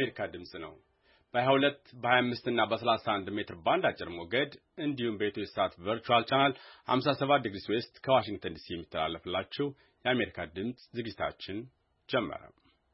የአሜሪካ ድምጽ ነው። በ22 በ25 እና በ31 ሜትር ባንድ አጭር ሞገድ እንዲሁም በኢትዮ ሳት ቨርቹዋል ቻናል 57 ዲግሪ ዌስት ከዋሽንግተን ዲሲ የሚተላለፍላችሁ የአሜሪካ ድምጽ ዝግጅታችን ጀመረ።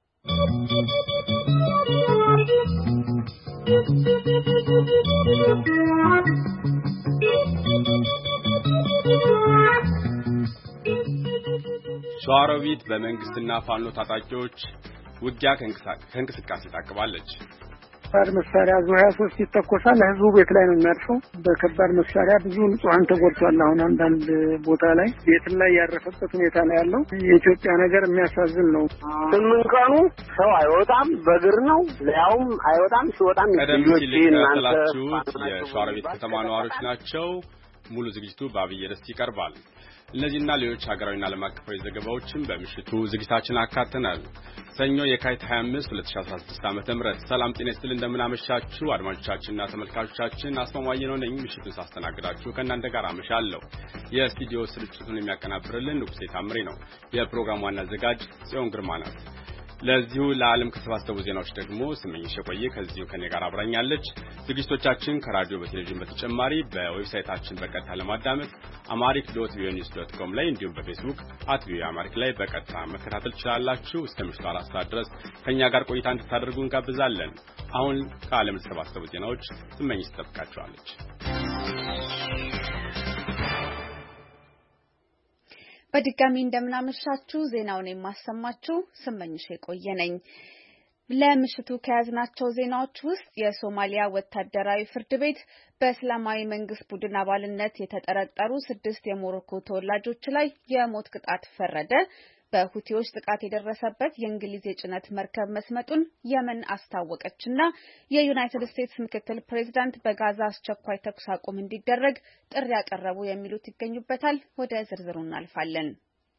ሸዋሮቢት በመንግስትና ፋኖ ታጣቂዎች ውጊያ ከእንቅስቃሴ ታቅባለች። ከባድ መሳሪያ ዙ23 ይተኮሳል። ህዝቡ ቤት ላይ ነው የሚያርፈው። በከባድ መሳሪያ ብዙ ንጹሃን ተጎድቷል። አሁን አንዳንድ ቦታ ላይ ቤት ላይ ያረፈበት ሁኔታ ነው ያለው። የኢትዮጵያ ነገር የሚያሳዝን ነው። 8 ቀኑ ሰው አይወጣም፣ በእግር ነው ለያውም አይወጣም። ሲወጣም ይልካላችሁ የሸዋሮቢት ከተማ ነዋሪዎች ናቸው። ሙሉ ዝግጅቱ በአብይ ርዕስ ይቀርባል። እነዚህና ሌሎች ሀገራዊና ዓለም አቀፋዊ ዘገባዎችን በምሽቱ ዝግጅታችን አካተናል። ሰኞ የካቲት 25 2016 ዓ.ም ሰላም ጤና ይስጥልኝ። እንደምን አመሻችሁ አድማጮቻችንና ተመልካቾቻችን። አስማማኝ ነኝ። ምሽቱን ሳስተናግዳችሁ ከእናንተ ጋር አመሻለሁ። የስቱዲዮ ስርጭቱን የሚያቀናብርልን ንጉሴ ታምሬ ነው። የፕሮግራሙ ዋና አዘጋጅ ጽዮን ግርማ ናት። ለዚሁ ለዓለም ከተሰባሰቡ ዜናዎች ደግሞ ስመኝሽ የቆየ ከዚሁ ከኔ ጋር አብራኛለች። ዝግጅቶቻችን ከራዲዮ በቴሌቪዥን በተጨማሪ በዌብሳይታችን በቀጥታ ለማዳመጥ amharic.voanews.com ላይ እንዲሁም በፌስቡክ @voaamharic ላይ በቀጥታ መከታተል ትችላላችሁ። እስከ ምሽቱ 4 ሰዓት ድረስ ከኛ ጋር ቆይታ እንድታደርጉ እንጋብዛለን። አሁን ከዓለም ከተሰባሰቡ ዜናዎች ስመኝሽ ትጠብቃችኋለች። በድጋሚ እንደምናመሻችሁ ዜናውን የማሰማችሁ ስመኝሽ የቆየ ነኝ። ለምሽቱ ከያዝናቸው ዜናዎች ውስጥ የሶማሊያ ወታደራዊ ፍርድ ቤት በእስላማዊ መንግስት ቡድን አባልነት የተጠረጠሩ 6 የሞሮኮ ተወላጆች ላይ የሞት ቅጣት ፈረደ። በሁቲዎች ጥቃት የደረሰበት የእንግሊዝ የጭነት መርከብ መስመጡን የመን አስታወቀችና የዩናይትድ ስቴትስ ምክትል ፕሬዚዳንት በጋዛ አስቸኳይ ተኩስ አቁም እንዲደረግ ጥሪ ያቀረቡ የሚሉት ይገኙበታል። ወደ ዝርዝሩ እናልፋለን።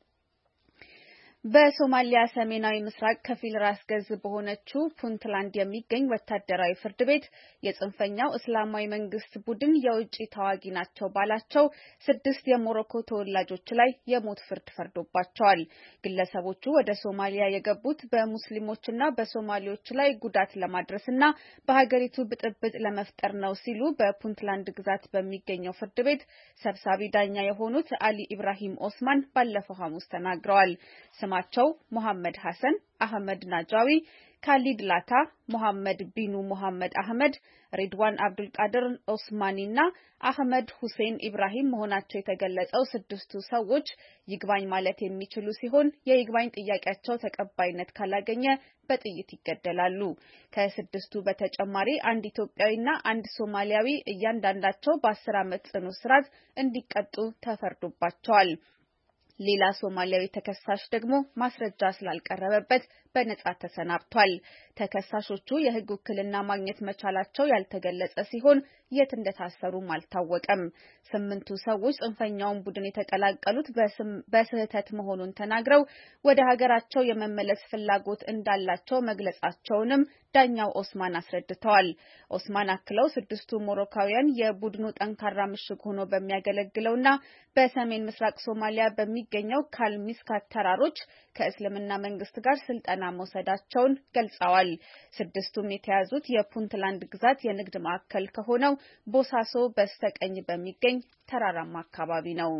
በሶማሊያ ሰሜናዊ ምስራቅ ከፊል ራስ ገዝ በሆነችው ፑንትላንድ የሚገኝ ወታደራዊ ፍርድ ቤት የጽንፈኛው እስላማዊ መንግስት ቡድን የውጭ ተዋጊ ናቸው ባላቸው 6 የሞሮኮ ተወላጆች ላይ የሞት ፍርድ ፈርዶባቸዋል። ግለሰቦቹ ወደ ሶማሊያ የገቡት በሙስሊሞችና በሶማሌዎች ላይ ጉዳት ለማድረስና በሀገሪቱ ብጥብጥ ለመፍጠር ነው ሲሉ በፑንትላንድ ግዛት በሚገኘው ፍርድ ቤት ሰብሳቢ ዳኛ የሆኑት አሊ ኢብራሂም ኦስማን ባለፈው ሐሙስ ተናግረዋል። ስማቸው መሐመድ ሐሰን አህመድ ናጃዊ፣ ካሊድ ላታ፣ መሐመድ ቢኑ መሐመድ አህመድ፣ ሪድዋን አብዱል ቃድር ኦስማኒና አህመድ ሁሴን ኢብራሂም መሆናቸው የተገለጸው 6ቱ ሰዎች ይግባኝ ማለት የሚችሉ ሲሆን የይግባኝ ጥያቄያቸው ተቀባይነት ካላገኘ በጥይት ይገደላሉ። ከ6ቱ በተጨማሪ አንድ ኢትዮጵያዊና አንድ ሶማሊያዊ እያንዳንዳቸው በ10 ዓመት ጽኑ እስራት እንዲቀጡ ተፈርዶባቸዋል። ሌላ ሶማሊያዊ ተከሳሽ ደግሞ ማስረጃ ስላልቀረበበት በነጻ ተሰናብቷል። ተከሳሾቹ የሕግ ውክልና ማግኘት መቻላቸው ያልተገለጸ ሲሆን የት እንደታሰሩም አልታወቀም። 8ቱ ሰዎች ጽንፈኛውን ቡድን የተቀላቀሉት በስህተት መሆኑን ተናግረው ወደ ሀገራቸው የመመለስ ፍላጎት እንዳላቸው መግለጻቸውንም ዳኛው ኦስማን አስረድተዋል። ኦስማን አክለው 6ቱ ሞሮካውያን የቡድኑ ጠንካራ ምሽግ ሆኖ በሚያገለግለውና በሰሜን ምስራቅ ሶማሊያ በሚገኘው ካልሚስካት ተራሮች ከእስልምና መንግስት ጋር ስልጠና መውሰዳቸውን ገልጸዋል። 6ቱም የተያዙት የፑንትላንድ ግዛት የንግድ ማዕከል ከሆነው ቦሳሶ በስተቀኝ በሚገኝ ተራራማ አካባቢ ነው።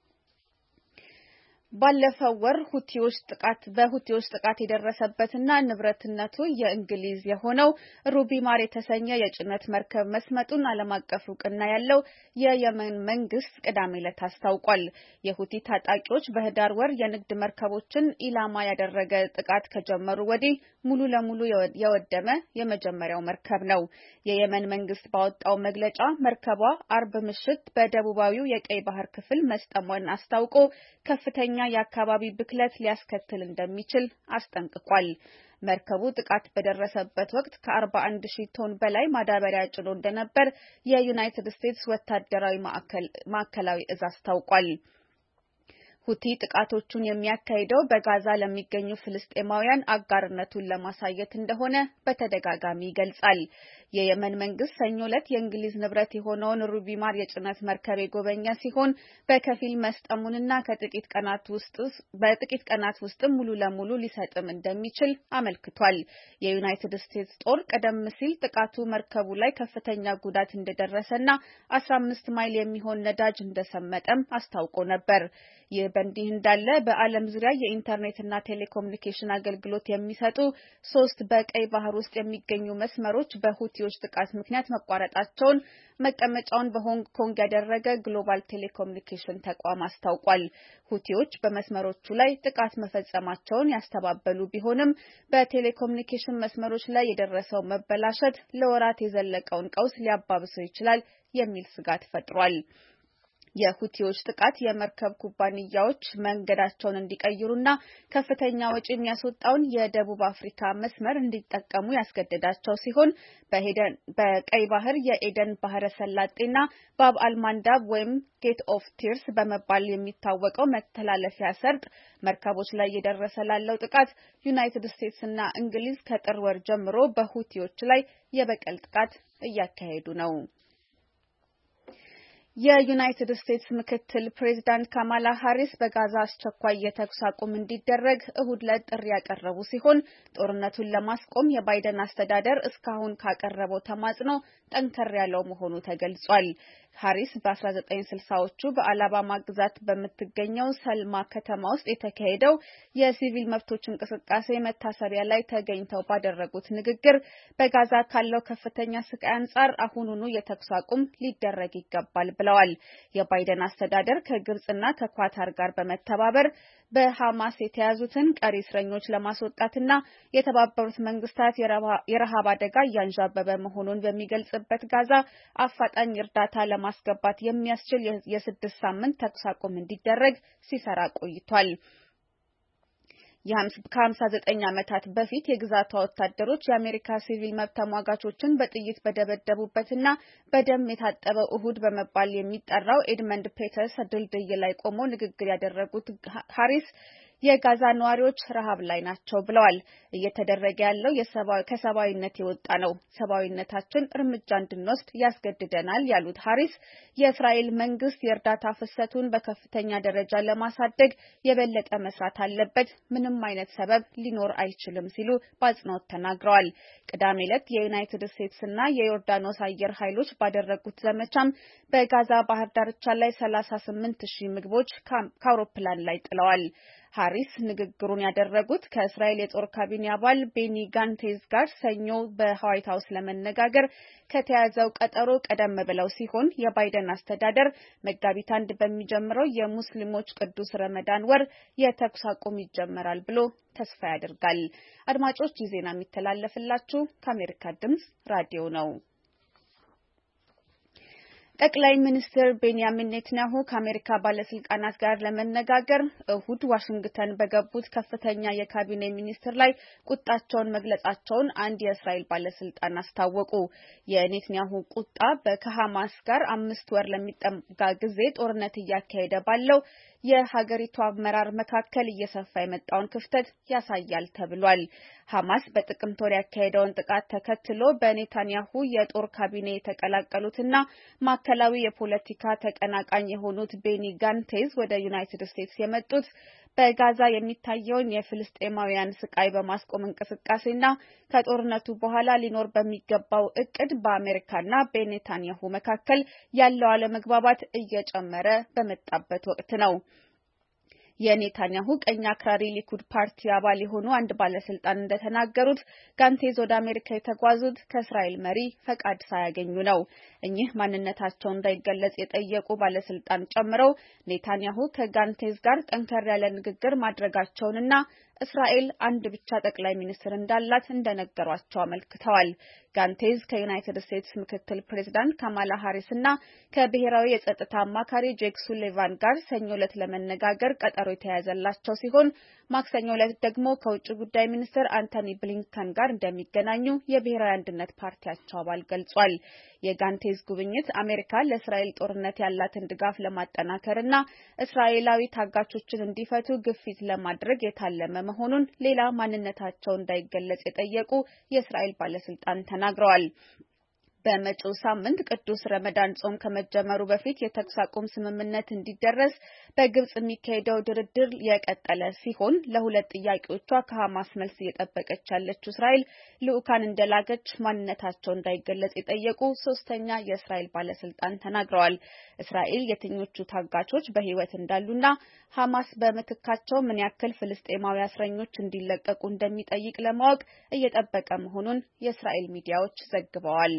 ባለፈው ወር በሁቲዎች ጥቃት የደረሰበትና ንብረትነቱ የእንግሊዝ የሆነው ሩቢ ማር የተሰኘ የጭነት መርከብ መስመጡን ዓለም አቀፍ እውቅና ያለው የየመን መንግስት ቅዳሜ ዕለት አስታውቋል። የሁቲ ታጣቂዎች በህዳር ወር የንግድ መርከቦችን ኢላማ ያደረገ ጥቃት ከጀመሩ ወዲህ ሙሉ ለሙሉ የወደመ የመጀመሪያው መርከብ ነው። የየመን መንግስት ባወጣው መግለጫ መርከቧ አርብ ምሽት በደቡባዊው የቀይ ባህር ክፍል መስጠሟን አስታውቆ ከፍተኛ የአካባቢ ብክለት ሊያስከትል እንደሚችል አስጠንቅቋል። መርከቡ ጥቃት በደረሰበት ወቅት ከ41,000 ቶን በላይ ማዳበሪያ ጭኖ እንደነበር የዩናይትድ ስቴትስ ወታደራዊ ማዕከላዊ እዝ አስታውቋል። ሁቲ ጥቃቶቹን የሚያካሂደው በጋዛ ለሚገኙ ፍልስጤማውያን አጋርነቱን ለማሳየት እንደሆነ በተደጋጋሚ ይገልጻል። የየመን መንግስት ሰኞ ዕለት የእንግሊዝ ንብረት የሆነውን ሩቢማር የጭነት መርከብ የጎበኘ ሲሆን በከፊል መስጠሙንና በጥቂት ቀናት ውስጥ ሙሉ ለሙሉ ሊሰጥም እንደሚችል አመልክቷል። የዩናይትድ ስቴትስ ጦር ቀደም ሲል ጥቃቱ መርከቡ ላይ ከፍተኛ ጉዳት እንደደረሰና 15 ማይል የሚሆን ነዳጅ እንደሰመጠም አስታውቆ ነበር። ይህ በእንዲህ እንዳለ በዓለም ዙሪያ የኢንተርኔትና ቴሌኮሙኒኬሽን አገልግሎት የሚሰጡ 3 በቀይ ባህር ውስጥ የሚገኙ መስመሮች በሁቲዎች ጥቃት ምክንያት መቋረጣቸውን መቀመጫውን በሆንግ ኮንግ ያደረገ ግሎባል ቴሌኮሙኒኬሽን ተቋም አስታውቋል። ሁቲዎች በመስመሮቹ ላይ ጥቃት መፈጸማቸውን ያስተባበሉ ቢሆንም በቴሌኮሙኒኬሽን መስመሮች ላይ የደረሰው መበላሸት ለወራት የዘለቀውን ቀውስ ሊያባብሰው ይችላል የሚል ስጋት ፈጥሯል። የሁቲዎች ጥቃት የመርከብ ኩባንያዎች መንገዳቸውን እንዲቀይሩና ከፍተኛ ወጪ የሚያስወጣውን የደቡብ አፍሪካ መስመር እንዲጠቀሙ ያስገደዳቸው ሲሆን በቀይ ባህር የኤደን ባህረ ሰላጤና ባብ አልማንዳብ ወይም ጌት ኦፍ ቲርስ በመባል የሚታወቀው መተላለፊያ ሰርጥ መርከቦች ላይ እየደረሰ ላለው ጥቃት ዩናይትድ ስቴትስ እና እንግሊዝ ከጥር ወር ጀምሮ በሁቲዎች ላይ የበቀል ጥቃት እያካሄዱ ነው። የዩናይትድ ስቴትስ ምክትል ፕሬዝዳንት ካማላ ሃሪስ በጋዛ አስቸኳይ የተኩስ አቁም እንዲደረግ እሁድ ዕለት ጥሪ ያቀረቡ ሲሆን ጦርነቱን ለማስቆም የባይደን አስተዳደር እስካሁን ካቀረበው ተማጽኖ ጠንከር ያለው መሆኑ ተገልጿል። ሃሪስ በ1960ዎቹ በአላባማ ግዛት በምትገኘው ሰልማ ከተማ ውስጥ የተካሄደው የሲቪል መብቶች እንቅስቃሴ መታሰቢያ ላይ ተገኝተው ባደረጉት ንግግር በጋዛ ካለው ከፍተኛ ስቃይ አንጻር አሁኑኑ የተኩስ አቁም ሊደረግ ይገባል ብለዋል። የባይደን አስተዳደር ከግብጽና ከኳታር ጋር በመተባበር በሐማስ የተያዙትን ቀሪ እስረኞች ለማስወጣትና የተባበሩት መንግስታት የረሃብ አደጋ እያንዣበበ መሆኑን በሚገልጽበት ጋዛ አፋጣኝ እርዳታ ለማስገባት የሚያስችል የ6 ሳምንት ተኩስ አቁም እንዲደረግ ሲሰራ ቆይቷል። ከ59 ዓመታት በፊት የግዛቷ ወታደሮች የአሜሪካ ሲቪል መብት ተሟጋቾችን በጥይት በደበደቡበትና በደም የታጠበው እሁድ በመባል የሚጠራው ኤድመንድ ፔተርስ ድልድይ ላይ ቆመው ንግግር ያደረጉት ሃሪስ የጋዛ ነዋሪዎች ረሃብ ላይ ናቸው ብለዋል። እየተደረገ ያለው ከሰብአዊነት የወጣ ነው። ሰብአዊነታችን እርምጃ እንድንወስድ ያስገድደናል ያሉት ሃሪስ የእስራኤል መንግስት የእርዳታ ፍሰቱን በከፍተኛ ደረጃ ለማሳደግ የበለጠ መስራት አለበት፣ ምንም አይነት ሰበብ ሊኖር አይችልም ሲሉ በአጽንኦት ተናግረዋል። ቅዳሜ ዕለት የዩናይትድ ስቴትስና የዮርዳኖስ አየር ኃይሎች ባደረጉት ዘመቻም በጋዛ ባህር ዳርቻ ላይ 38,000 ምግቦች ከአውሮፕላን ላይ ጥለዋል። ሃሪስ ንግግሩን ያደረጉት ከእስራኤል የጦር ካቢኔ አባል ቤኒ ጋንቴዝ ጋር ሰኞ በዋይት ሀውስ ለመነጋገር ከተያዘው ቀጠሮ ቀደም ብለው ሲሆን የባይደን አስተዳደር መጋቢት 1 በሚጀምረው የሙስሊሞች ቅዱስ ረመዳን ወር የተኩስ አቁም ይጀመራል ብሎ ተስፋ ያደርጋል። አድማጮች ይህ ዜና የሚተላለፍላችሁ ከአሜሪካ ድምጽ ራዲዮ ነው። ጠቅላይ ሚኒስትር ቤንያሚን ኔታንያሁ ከአሜሪካ ባለስልጣናት ጋር ለመነጋገር እሁድ ዋሽንግተን በገቡት ከፍተኛ የካቢኔ ሚኒስትር ላይ ቁጣቸውን መግለጻቸውን አንድ የእስራኤል ባለስልጣን አስታወቁ። የኔታንያሁ ቁጣ ከሐማስ ጋር 5 ወር ለሚጠጋ ጊዜ ጦርነት እያካሄደ ባለው የሀገሪቱ አመራር መካከል እየሰፋ የመጣውን ክፍተት ያሳያል ተብሏል። ሐማስ በጥቅምት ወር ያካሄደውን ጥቃት ተከትሎ በኔታንያሁ የጦር ካቢኔ የተቀላቀሉትና ማዕከላዊ የፖለቲካ ተቀናቃኝ የሆኑት ቤኒ ጋንቴዝ ወደ ዩናይትድ ስቴትስ የመጡት በጋዛ የሚታየውን የፍልስጤማውያን ስቃይ በማስቆም እንቅስቃሴና ከጦርነቱ በኋላ ሊኖር በሚገባው እቅድ በአሜሪካና በኔታንያሁ መካከል ያለው አለመግባባት እየጨመረ በመጣበት ወቅት ነው። የኔታንያሁ ቀኝ አክራሪ ሊኩድ ፓርቲ አባል የሆኑ አንድ ባለስልጣን እንደተናገሩት ጋንቴዝ ወደ አሜሪካ የተጓዙት ከእስራኤል መሪ ፈቃድ ሳያገኙ ነው። እኚህ ማንነታቸው እንዳይገለጽ የጠየቁ ባለስልጣን ጨምረው ኔታንያሁ ከጋንቴዝ ጋር ጠንከር ያለ ንግግር ማድረጋቸውንና እስራኤል አንድ ብቻ ጠቅላይ ሚኒስትር እንዳላት እንደነገሯቸው አመልክተዋል። ጋንቴዝ ከዩናይትድ ስቴትስ ምክትል ፕሬዝዳንት ካማላ ሃሪስ እና ከብሔራዊ የጸጥታ አማካሪ ጄክ ሱሊቫን ጋር ሰኞ ዕለት ለመነጋገር ቀጠሮ የተያዘላቸው ሲሆን ማክሰኞ ዕለት ደግሞ ከውጭ ጉዳይ ሚኒስትር አንቶኒ ብሊንከን ጋር እንደሚገናኙ የብሔራዊ አንድነት ፓርቲያቸው አባል ገልጿል። የጋንቴዝ ጉብኝት አሜሪካ ለእስራኤል ጦርነት ያላትን ድጋፍ ለማጠናከርና እስራኤላዊ ታጋቾችን እንዲፈቱ ግፊት ለማድረግ የታለመ መሆኑን ሌላ ማንነታቸው እንዳይገለጽ የጠየቁ የእስራኤል ባለስልጣን ተናግረዋል። በመጪው ሳምንት ቅዱስ ረመዳን ጾም ከመጀመሩ በፊት የተኩስ አቁም ስምምነት እንዲደረስ በግብጽ የሚካሄደው ድርድር የቀጠለ ሲሆን ለሁለት ጥያቄዎቿ ከሐማስ መልስ እየጠበቀች ያለችው እስራኤል ልዑካን እንደላከች ማንነታቸው እንዳይገለጽ የጠየቁ ሶስተኛ የእስራኤል ባለስልጣን ተናግረዋል። እስራኤል የትኞቹ ታጋቾች በሕይወት እንዳሉና ሐማስ በምትካቸው ምን ያክል ፍልስጤማዊ እስረኞች እንዲለቀቁ እንደሚጠይቅ ለማወቅ እየጠበቀ መሆኑን የእስራኤል ሚዲያዎች ዘግበዋል።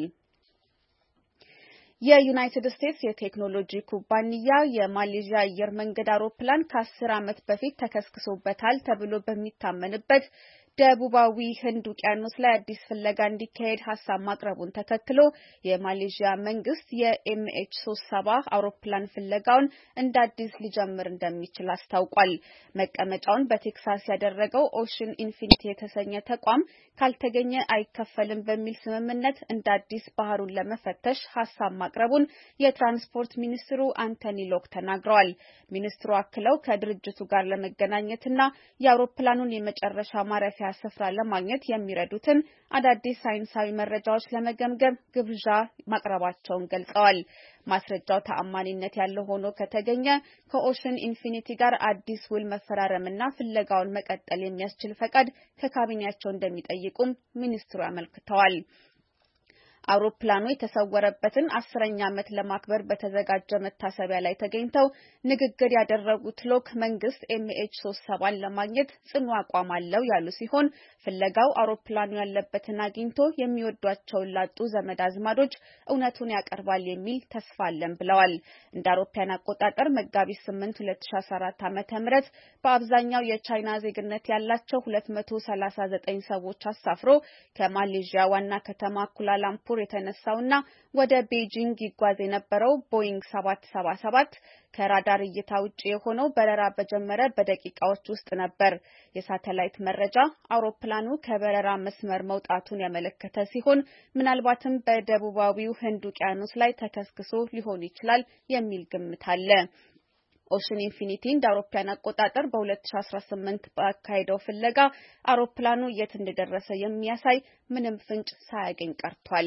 የዩናይትድ ስቴትስ የቴክኖሎጂ ኩባንያ የማሌዥያ አየር መንገድ አውሮፕላን ከ10 ዓመት በፊት ተከስክሶበታል ተብሎ በሚታመንበት ደቡባዊ ህንድ ውቅያኖስ ላይ አዲስ ፍለጋ እንዲካሄድ ሀሳብ ማቅረቡን ተከትሎ የማሌዥያ መንግስት የMH370 አውሮፕላን ፍለጋውን እንደ አዲስ ሊጀምር እንደሚችል አስታውቋል። መቀመጫውን በቴክሳስ ያደረገው ኦሽን ኢንፊኒቲ የተሰኘ ተቋም ካልተገኘ አይከፈልም በሚል ስምምነት እንደ አዲስ ባህሩን ለመፈተሽ ሀሳብ ማቅረቡን የትራንስፖርት ሚኒስትሩ አንቶኒ ሎክ ተናግረዋል። ሚኒስትሩ አክለው ከድርጅቱ ጋር ለመገናኘትና የአውሮፕላኑን የመጨረሻ ማረፊያ ስፍራ ለማግኘት የሚረዱትን አዳዲስ ሳይንሳዊ መረጃዎች ለመገምገም ግብዣ ማቅረባቸውን ገልጸዋል። ማስረጃው ተአማኒነት ያለው ሆኖ ከተገኘ ከኦሽን ኢንፊኒቲ ጋር አዲስ ውል መፈራረምና ፍለጋውን መቀጠል የሚያስችል ፈቃድ ከካቢኔያቸው እንደሚጠይቁም ሚኒስትሩ አመልክተዋል። አውሮፕላኑ የተሰወረበትን 10ኛ ዓመት ለማክበር በተዘጋጀ መታሰቢያ ላይ ተገኝተው ንግግር ያደረጉት ሎክ መንግስት MH370 ለማግኘት ጽኑ አቋም አለው ያሉ ሲሆን ፍለጋው አውሮፕላኑ ያለበትን አግኝቶ የሚወዷቸውን ላጡ ዘመድ አዝማዶች እውነቱን ያቀርባል የሚል ተስፋ አለን ብለዋል። እንደ አውሮፓውያን አቆጣጠር መጋቢት 8 2014 ዓ.ም በአብዛኛው የቻይና ዜግነት ያላቸው 239 ሰዎች አሳፍሮ ከማሌዥያ ዋና ከተማ ኩላላምፑር የተነሳውና ወደ ቤጂንግ ይጓዝ የነበረው ቦይንግ 777 ከራዳር እይታ ውጪ የሆነው በረራ በጀመረ በደቂቃዎች ውስጥ ነበር። የሳተላይት መረጃ አውሮፕላኑ ከበረራ መስመር መውጣቱን ያመለከተ ሲሆን ምናልባትም በደቡባዊው ህንድ ውቅያኖስ ላይ ተከስክሶ ሊሆን ይችላል የሚል ግምት አለ። ኦሽን ኢንፊኒቲ እንደ አውሮፓውያን አቆጣጠር በ2018 ባካሄደው ፍለጋ አውሮፕላኑ የት እንደደረሰ የሚያሳይ ምንም ፍንጭ ሳያገኝ ቀርቷል።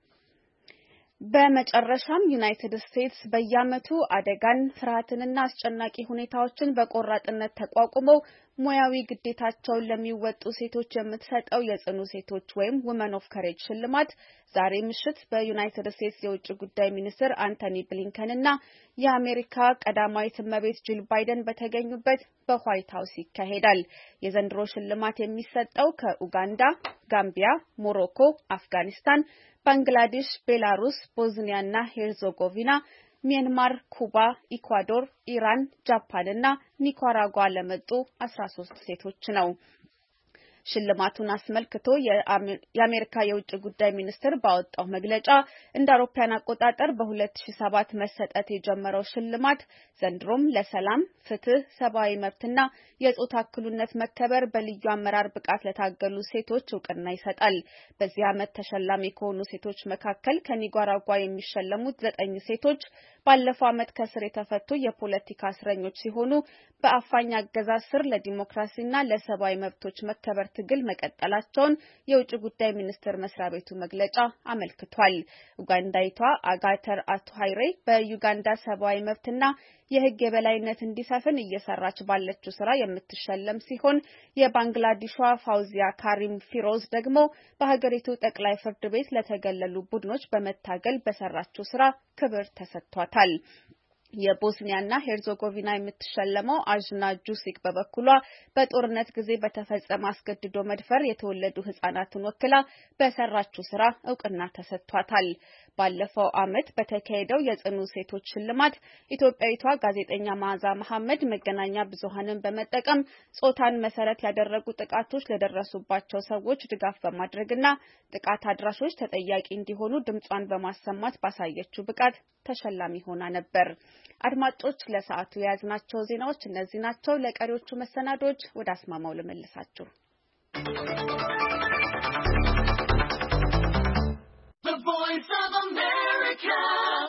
በመጨረሻም ዩናይትድ ስቴትስ በየዓመቱ አደጋን፣ ፍርሃትንና አስጨናቂ ሁኔታዎችን በቆራጥነት ተቋቁመው ሙያዊ ግዴታቸውን ለሚወጡ ሴቶች የምትሰጠው የጽኑ ሴቶች ወይም ውመን ኦፍ ከሬጅ ሽልማት ዛሬ ምሽት በዩናይትድ ስቴትስ የውጭ ጉዳይ ሚኒስትር አንቶኒ ብሊንከን እና የአሜሪካ ቀዳማዊት እመቤት ጂል ባይደን በተገኙበት በዋይት ሀውስ ይካሄዳል። የዘንድሮ ሽልማት የሚሰጠው ከኡጋንዳ፣ ጋምቢያ፣ ሞሮኮ፣ አፍጋኒስታን፣ ባንግላዴሽ፣ ቤላሩስ፣ ቦዝኒያ እና ሄርዞጎቪና፣ ሚያንማር፣ ኩባ፣ ኢኳዶር፣ ኢራን፣ ጃፓን እና ኒካራጓ ለመጡ 13 ሴቶች ነው። ሽልማቱን አስመልክቶ የአሜሪካ የውጭ ጉዳይ ሚኒስትር ባወጣው መግለጫ እንደ አውሮፓውያን አቆጣጠር በ2007 መሰጠት የጀመረው ሽልማት ዘንድሮም ለሰላም፣ ፍትህ፣ ሰብአዊ መብትና የጾታ እኩልነት መከበር በልዩ አመራር ብቃት ለታገሉ ሴቶች እውቅና ይሰጣል። በዚህ ዓመት ተሸላሚ ከሆኑ ሴቶች መካከል ከኒካራጓ የሚሸለሙት 9 ሴቶች ባለፈው ዓመት ከስር የተፈቱ የፖለቲካ እስረኞች ሲሆኑ በአፋኝ አገዛዝ ስር ለዲሞክራሲና ለሰብአዊ መብቶች መከበር ትግል መቀጠላቸውን የውጭ ጉዳይ ሚኒስቴር መስሪያ ቤቱ መግለጫ አመልክቷል። ኡጋንዳይቷ አጋተር አቱሃይሬ በዩጋንዳ ሰብአዊ መብትና የሕግ የበላይነት እንዲሰፍን እየሰራች ባለችው ስራ የምትሸለም ሲሆን የባንግላዴሿ ፋውዚያ ካሪም ፊሮዝ ደግሞ በሀገሪቱ ጠቅላይ ፍርድ ቤት ለተገለሉ ቡድኖች በመታገል በሰራችው ስራ ክብር ተሰጥቷታል። የቦስኒያና ሄርዞጎቪና የምትሸለመው አዥና ጁሲክ በበኩሏ በጦርነት ጊዜ በተፈጸመ አስገድዶ መድፈር የተወለዱ ህጻናትን ወክላ በሰራችው ስራ እውቅና ተሰጥቷታል። ባለፈው ዓመት በተካሄደው የጽኑ ሴቶች ሽልማት ኢትዮጵያዊቷ ጋዜጠኛ መዓዛ መሐመድ መገናኛ ብዙሃንን በመጠቀም ጾታን መሰረት ያደረጉ ጥቃቶች ለደረሱባቸው ሰዎች ድጋፍ በማድረግና ጥቃት አድራሾች ተጠያቂ እንዲሆኑ ድምጿን በማሰማት ባሳየችው ብቃት ተሸላሚ ሆና ነበር። አድማጮች ለሰዓቱ የያዝናቸው ዜናዎች እነዚህ ናቸው። ለቀሪዎቹ መሰናዶች ወደ አስማማው ልመልሳችሁ። The Voice of America.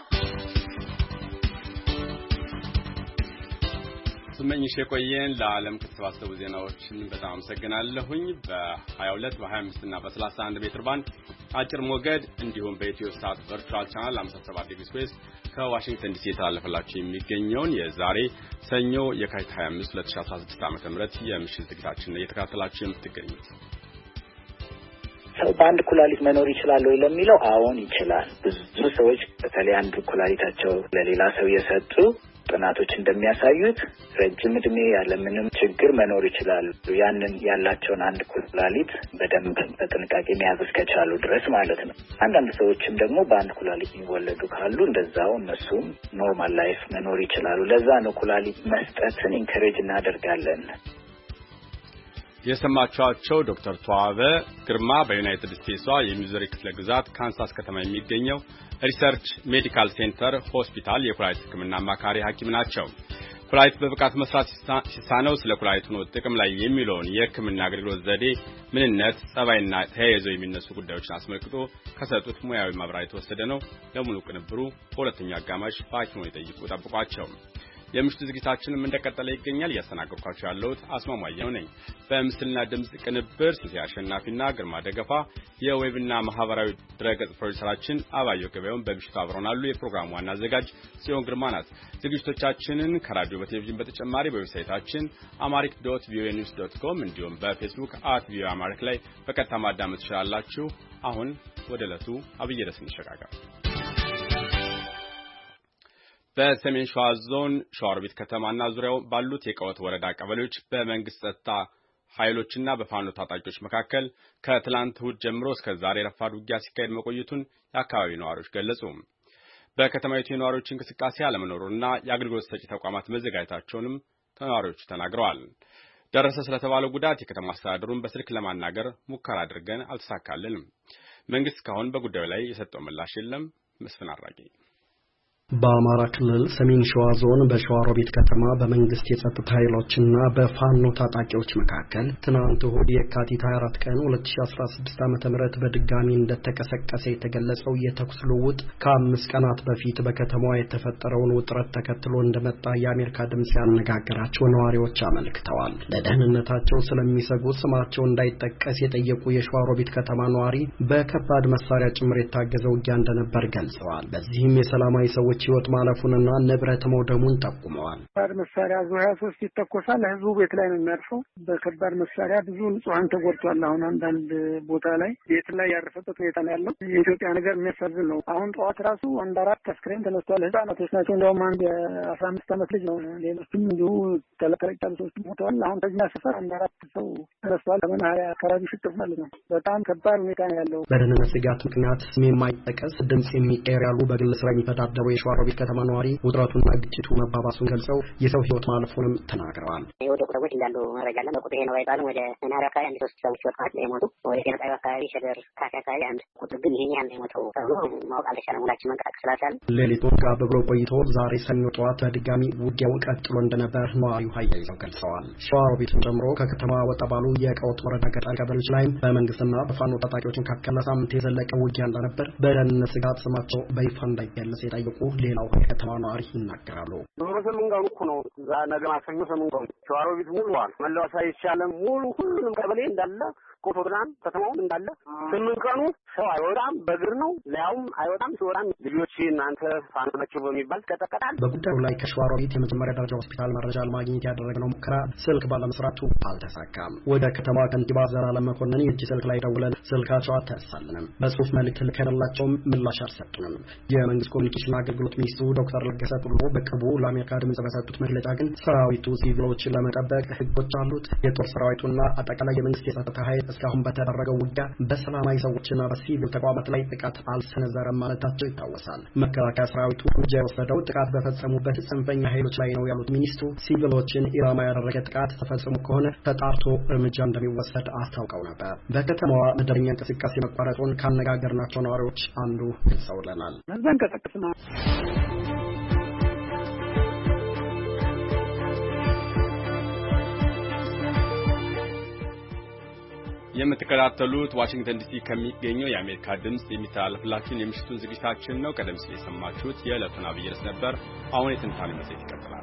ስመኝሽ የቆየን ለዓለም ከተሰባሰቡ ዜናዎችን በጣም አመሰግናለሁኝ። በ22 በ25 እና በ31 ሜትር ባንድ አጭር ሞገድ እንዲሁም በኢትዮ ሳት ቨርቹዋል ቻናል 57 ዲግሪ ስዌስት ከዋሽንግተን ዲሲ የተላለፈላችሁ የሚገኘውን የዛሬ ሰኞ የካቲት 25 2016 ዓ.ም የምሽት ዝግጅታችንን እየተከታተላችሁ የምትገኙት ሰው በአንድ ኩላሊት መኖር ይችላል ወይ ለሚለው አዎን ይችላል። ብዙ ሰዎች በተለይ አንድ ኩላሊታቸው ለሌላ ሰው የሰጡ ጥናቶች እንደሚያሳዩት ረጅም ዕድሜ ያለምንም ችግር መኖር ይችላል። ያንን ያላቸውን አንድ ኩላሊት በደንብ በጥንቃቄ መያዝ እስከቻሉ ድረስ ማለት ነው። አንዳንድ ሰዎችም ደግሞ በአንድ ኩላሊት የሚወለዱ ካሉ እንደዛው እነሱም ኖርማል ላይፍ መኖር ይችላሉ። ለዛ ነው ኩላሊት መስጠትን ኢንከሬጅ እናደርጋለን። የሰማችኋቸው ዶክተር ተዋበ ግርማ በዩናይትድ ስቴትስ የሚዙሪ ክፍለ ግዛት ካንሳስ ከተማ የሚገኘው ሪሰርች ሜዲካል ሴንተር ሆስፒታል የኩላሊት ሕክምና አማካሪ ሐኪም ናቸው። ኩላሊት በብቃት መስራት ሲሳነው ስለ ኩላሊቱ ነው ጥቅም ላይ የሚለውን የሕክምና አገልግሎት ዘዴ ምንነት፣ ጸባይና ተያይዘው የሚነሱ ጉዳዮችን አስመልክቶ ከሰጡት ሙያዊ ማብራሪያ የተወሰደ ነው። ለሙሉ ቅንብሩ በሁለተኛው አጋማሽ በሐኪሞች ይጠይቁ ጠብቋቸው። የምሽቱ ዝግጅታችንም እንደቀጠለ ይገኛል። ያስተናግርኳችሁ ያለሁት አስማማየው ነኝ። በምስልና ድምጽ ቅንብር ሲሳይ አሸናፊና ግርማ ደገፋ፣ የዌብና ማህበራዊ ድረገጽ ፕሮዲዩሰራችን አባየው ገበያውን በምሽቱ አብረውናሉ። የፕሮግራሙ ዋና አዘጋጅ ጽዮን ግርማ ናት። ዝግጅቶቻችንን ከራዲዮ በቴሌቪዥን በተጨማሪ በዌብሳይታችን amharic.voanews.com እንዲሁም በፌስቡክ @voaamharic ላይ በቀጥታ ማዳመጥ ትችላላችሁ። አሁን ወደ ዕለቱ አብይ ርዕስ እንሸጋገር። በሰሜን ሸዋ ዞን ሸዋሮቢት ከተማና ዙሪያው ባሉት የቀወት ወረዳ ቀበሌዎች በመንግስት ጸጥታ ኃይሎችና በፋኖ ታጣቂዎች መካከል ከትላንት እሁድ ጀምሮ እስከ ዛሬ ረፋድ ውጊያ ሲካሄድ መቆየቱን የአካባቢው ነዋሪዎች ገለጹ። በከተማይቱ የነዋሪዎች እንቅስቃሴ አለመኖሩና የአገልግሎት ሰጪ ተቋማት መዘጋጀታቸውንም ነዋሪዎቹ ተናግረዋል። ደረሰ ስለተባለው ጉዳት የከተማ አስተዳደሩን በስልክ ለማናገር ሙከራ አድርገን አልተሳካልንም። መንግስት እስካሁን በጉዳዩ ላይ የሰጠው ምላሽ የለም። መስፍን አራጌ በአማራ ክልል ሰሜን ሸዋ ዞን በሸዋሮቢት ከተማ በመንግስት የጸጥታ ኃይሎችና በፋኖ ታጣቂዎች መካከል ትናንት እሁድ የካቲት 24 ቀን 2016 ዓ.ም በድጋሚ እንደተቀሰቀሰ የተገለጸው የተኩስ ልውውጥ ከ5 ቀናት በፊት በከተማዋ የተፈጠረውን ውጥረት ተከትሎ እንደመጣ የአሜሪካ ድምጽ ያነጋገራቸው ነዋሪዎች አመልክተዋል። ለደህንነታቸው ስለሚሰጉ ስማቸው እንዳይጠቀስ የጠየቁ የሸዋሮቢት ከተማ ነዋሪ በከባድ መሳሪያ ጭምር የታገዘ ውጊያ እንደነበር ገልጸዋል። በዚህም የሰላማዊ ሰዎች ህይወት ማለፉንና ንብረት መውደሙን ጠቁመዋል። ከባድ መሳሪያ ዙ23 ይተኮሳል። ህዝቡ ቤት ላይ ነው የሚያርፈው። በከባድ መሳሪያ ብዙ ንጹሃን ተጎድቷል። አሁን አንዳንድ ቦታ ላይ ቤት ላይ ያረፈበት ሁኔታ ነው ያለው። የኢትዮጵያ ነገር የሚያሳዝን ነው። አሁን ጠዋት ራሱ አንድ 4 አስክሬን ተነስቷል። ህፃናቶች ናቸው። እንደውም አንድ የ15 ዓመት ልጅ ነው። ሌሎችም እንዲሁ ተለቀቅ ያሉ ሰዎች ሞተዋል። አሁን ከኛ ሰፈር አንድ 4 ሰው ተነስቷል። ከመናኸሪያ አካባቢ ሽጥፍ ማለት ነው። በጣም ከባድ ሁኔታ ነው ያለው። በደህንነት ስጋት ምክንያት ስም የማይጠቀስ ድምጽ የሚቀየር ያሉ በግል ስራ የሚተዳደሩ የሸዋሮቢት ከተማ ነዋሪ ውጥረቱና ግጭቱ መባባሱን ገልጸው የሰው ህይወት ማለፉንም ተናግረዋል። ወደ ሰዎች እንዳሉ መረጃ አለ። በቁጥር ይሄ ነው ባይባልም ወደ መናኸሪያ አካባቢ 3 ሰዎች ወጥተዋል የሞቱ። ወደ ጤና ጣቢያ አካባቢ ሸገር ካፌ አካባቢ አንድ ቁጥር ግን ይሄን ያህል የሞተው ተብሎ ማወቅ አልተቻለም። ሁላችን መንቀሳቀስ ስላልቻልን ሌሊቱን ጋብ ብሎ ቆይቶ ዛሬ ሰኞ ጠዋት በድጋሚ ውጊያውን ቀጥሎ እንደነበር ነዋሪው ሀያይዘው ገልጸዋል። ሸዋሮቢትን ጨምሮ ከከተማ ወጣ ባሉ የቀወት ወረዳ ገጠር ቀበሌዎች ላይም በመንግስትና በፋኖ ታጣቂዎች መካከል ለሳምንት የዘለቀ ውጊያ እንደነበር በደህንነት ስጋት ስማቸው በይፋ እንዳይገለጽ የጠየቁ ሌላው ከተማ ነዋሪ ይናገራሉ። ሰሙንጋው እኮ ነው ነገ ማክሰኞ ሰሙንጋው ሸዋሮቢት ሙሉዋል። መለዋሳ ይቻለም ሙሉ ሁሉም ቀበሌ እንዳለ ኮቶድራን ከተማውም እንዳለ 8 ቀኑ ሰው አይወጣም። በእግር ነው ላያውም አይወጣም። ሲወጣም ልጆች እናንተ ፋኖናቸው በሚባል ተቀጠቀጣል። በጉዳዩ ላይ ከሸዋሮቢት የመጀመሪያ ደረጃ ሆስፒታል መረጃ ለማግኘት ያደረግነው ሙከራ ስልክ ባለመስራቱ አልተሳካም። ወደ ከተማ ከንቲባ ዘላለም መኮንን የእጅ ስልክ ላይ ደውለን ስልካቸው አልተነሳልንም። በጽሁፍ መልእክት ልከንላቸውም ምላሽ አልሰጡንም። የመንግስት ኮሚኒኬሽን አገልግሎት ያሉት ሚኒስትሩ ዶክተር ለገሰ ቱሉ በቅርቡ ለአሜሪካ ድምጽ በሰጡት መግለጫ ግን ሰራዊቱ ሲቪሎችን ለመጠበቅ ህጎች አሉት፣ የጦር ሰራዊቱና አጠቃላይ የመንግስት የጸጥታ ኃይል እስካሁን በተደረገው ውጊያ በሰላማዊ ሰዎችና በሲቪል ተቋማት ላይ ጥቃት አልሰነዘረም ማለታቸው ይታወሳል። መከላከያ ሰራዊቱ እርምጃ የወሰደው ጥቃት በፈጸሙበት ጽንፈኛ ኃይሎች ላይ ነው ያሉት ሚኒስትሩ ሲቪሎችን ኢላማ ያደረገ ጥቃት ተፈጽሞ ከሆነ ተጣርቶ እርምጃ እንደሚወሰድ አስታውቀው ነበር። በከተማዋ መደበኛ እንቅስቃሴ መቋረጡን ካነጋገርናቸው ነዋሪዎች አንዱ ገልጸውልናል። የምትከታተሉት ዋሽንግተን ዲሲ ከሚገኘው የአሜሪካ ድምጽ የሚተላለፍላችሁን የምሽቱን ዝግጅታችን ነው። ቀደም ሲል የሰማችሁት የዕለቱን አብይ ርዕስ ነበር። አሁን የትንታኔ መጽሔት ይቀጥላል።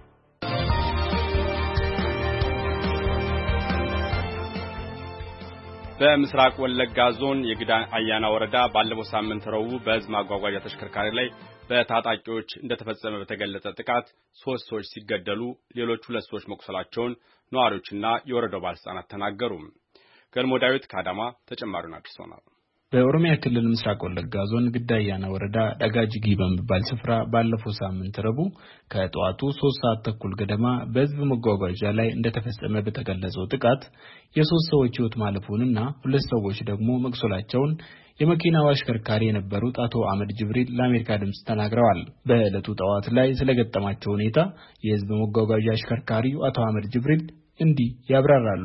በምስራቅ ወለጋ ዞን የግዳን አያና ወረዳ ባለፈው ሳምንት ረቡዕ በሕዝብ ማጓጓዣ ተሽከርካሪ ላይ በታጣቂዎች እንደተፈጸመ በተገለጸ ጥቃት 3 ሰዎች ሲገደሉ ሌሎች 2 ሰዎች መቁሰላቸውን ነዋሪዎችና የወረዳው ባለስልጣናት ተናገሩ። ገልሞ ዳዊት ከአዳማ ተጨማሪውን አድርሶናል። በኦሮሚያ ክልል ምስራቅ ወለጋ ዞን ግዳያና ወረዳ ዳጋጅጊ በሚባል ስፍራ ባለፈው ሳምንት ረቡዕ ከጠዋቱ 3 ሰዓት ተኩል ገደማ በሕዝብ መጓጓዣ ላይ እንደተፈጸመ በተገለጸው ጥቃት የ3 ሰዎች ሕይወት ማለፉንና 2 ሰዎች ደግሞ መቁሰላቸውን የመኪናው አሽከርካሪ የነበሩት አቶ አህመድ ጅብሪል ለአሜሪካ ድምጽ ተናግረዋል። በዕለቱ ጠዋት ላይ ስለገጠማቸው ሁኔታ የሕዝብ መጓጓዣ አሽከርካሪው አቶ አህመድ ጅብሪል እንዲህ ያብራራሉ።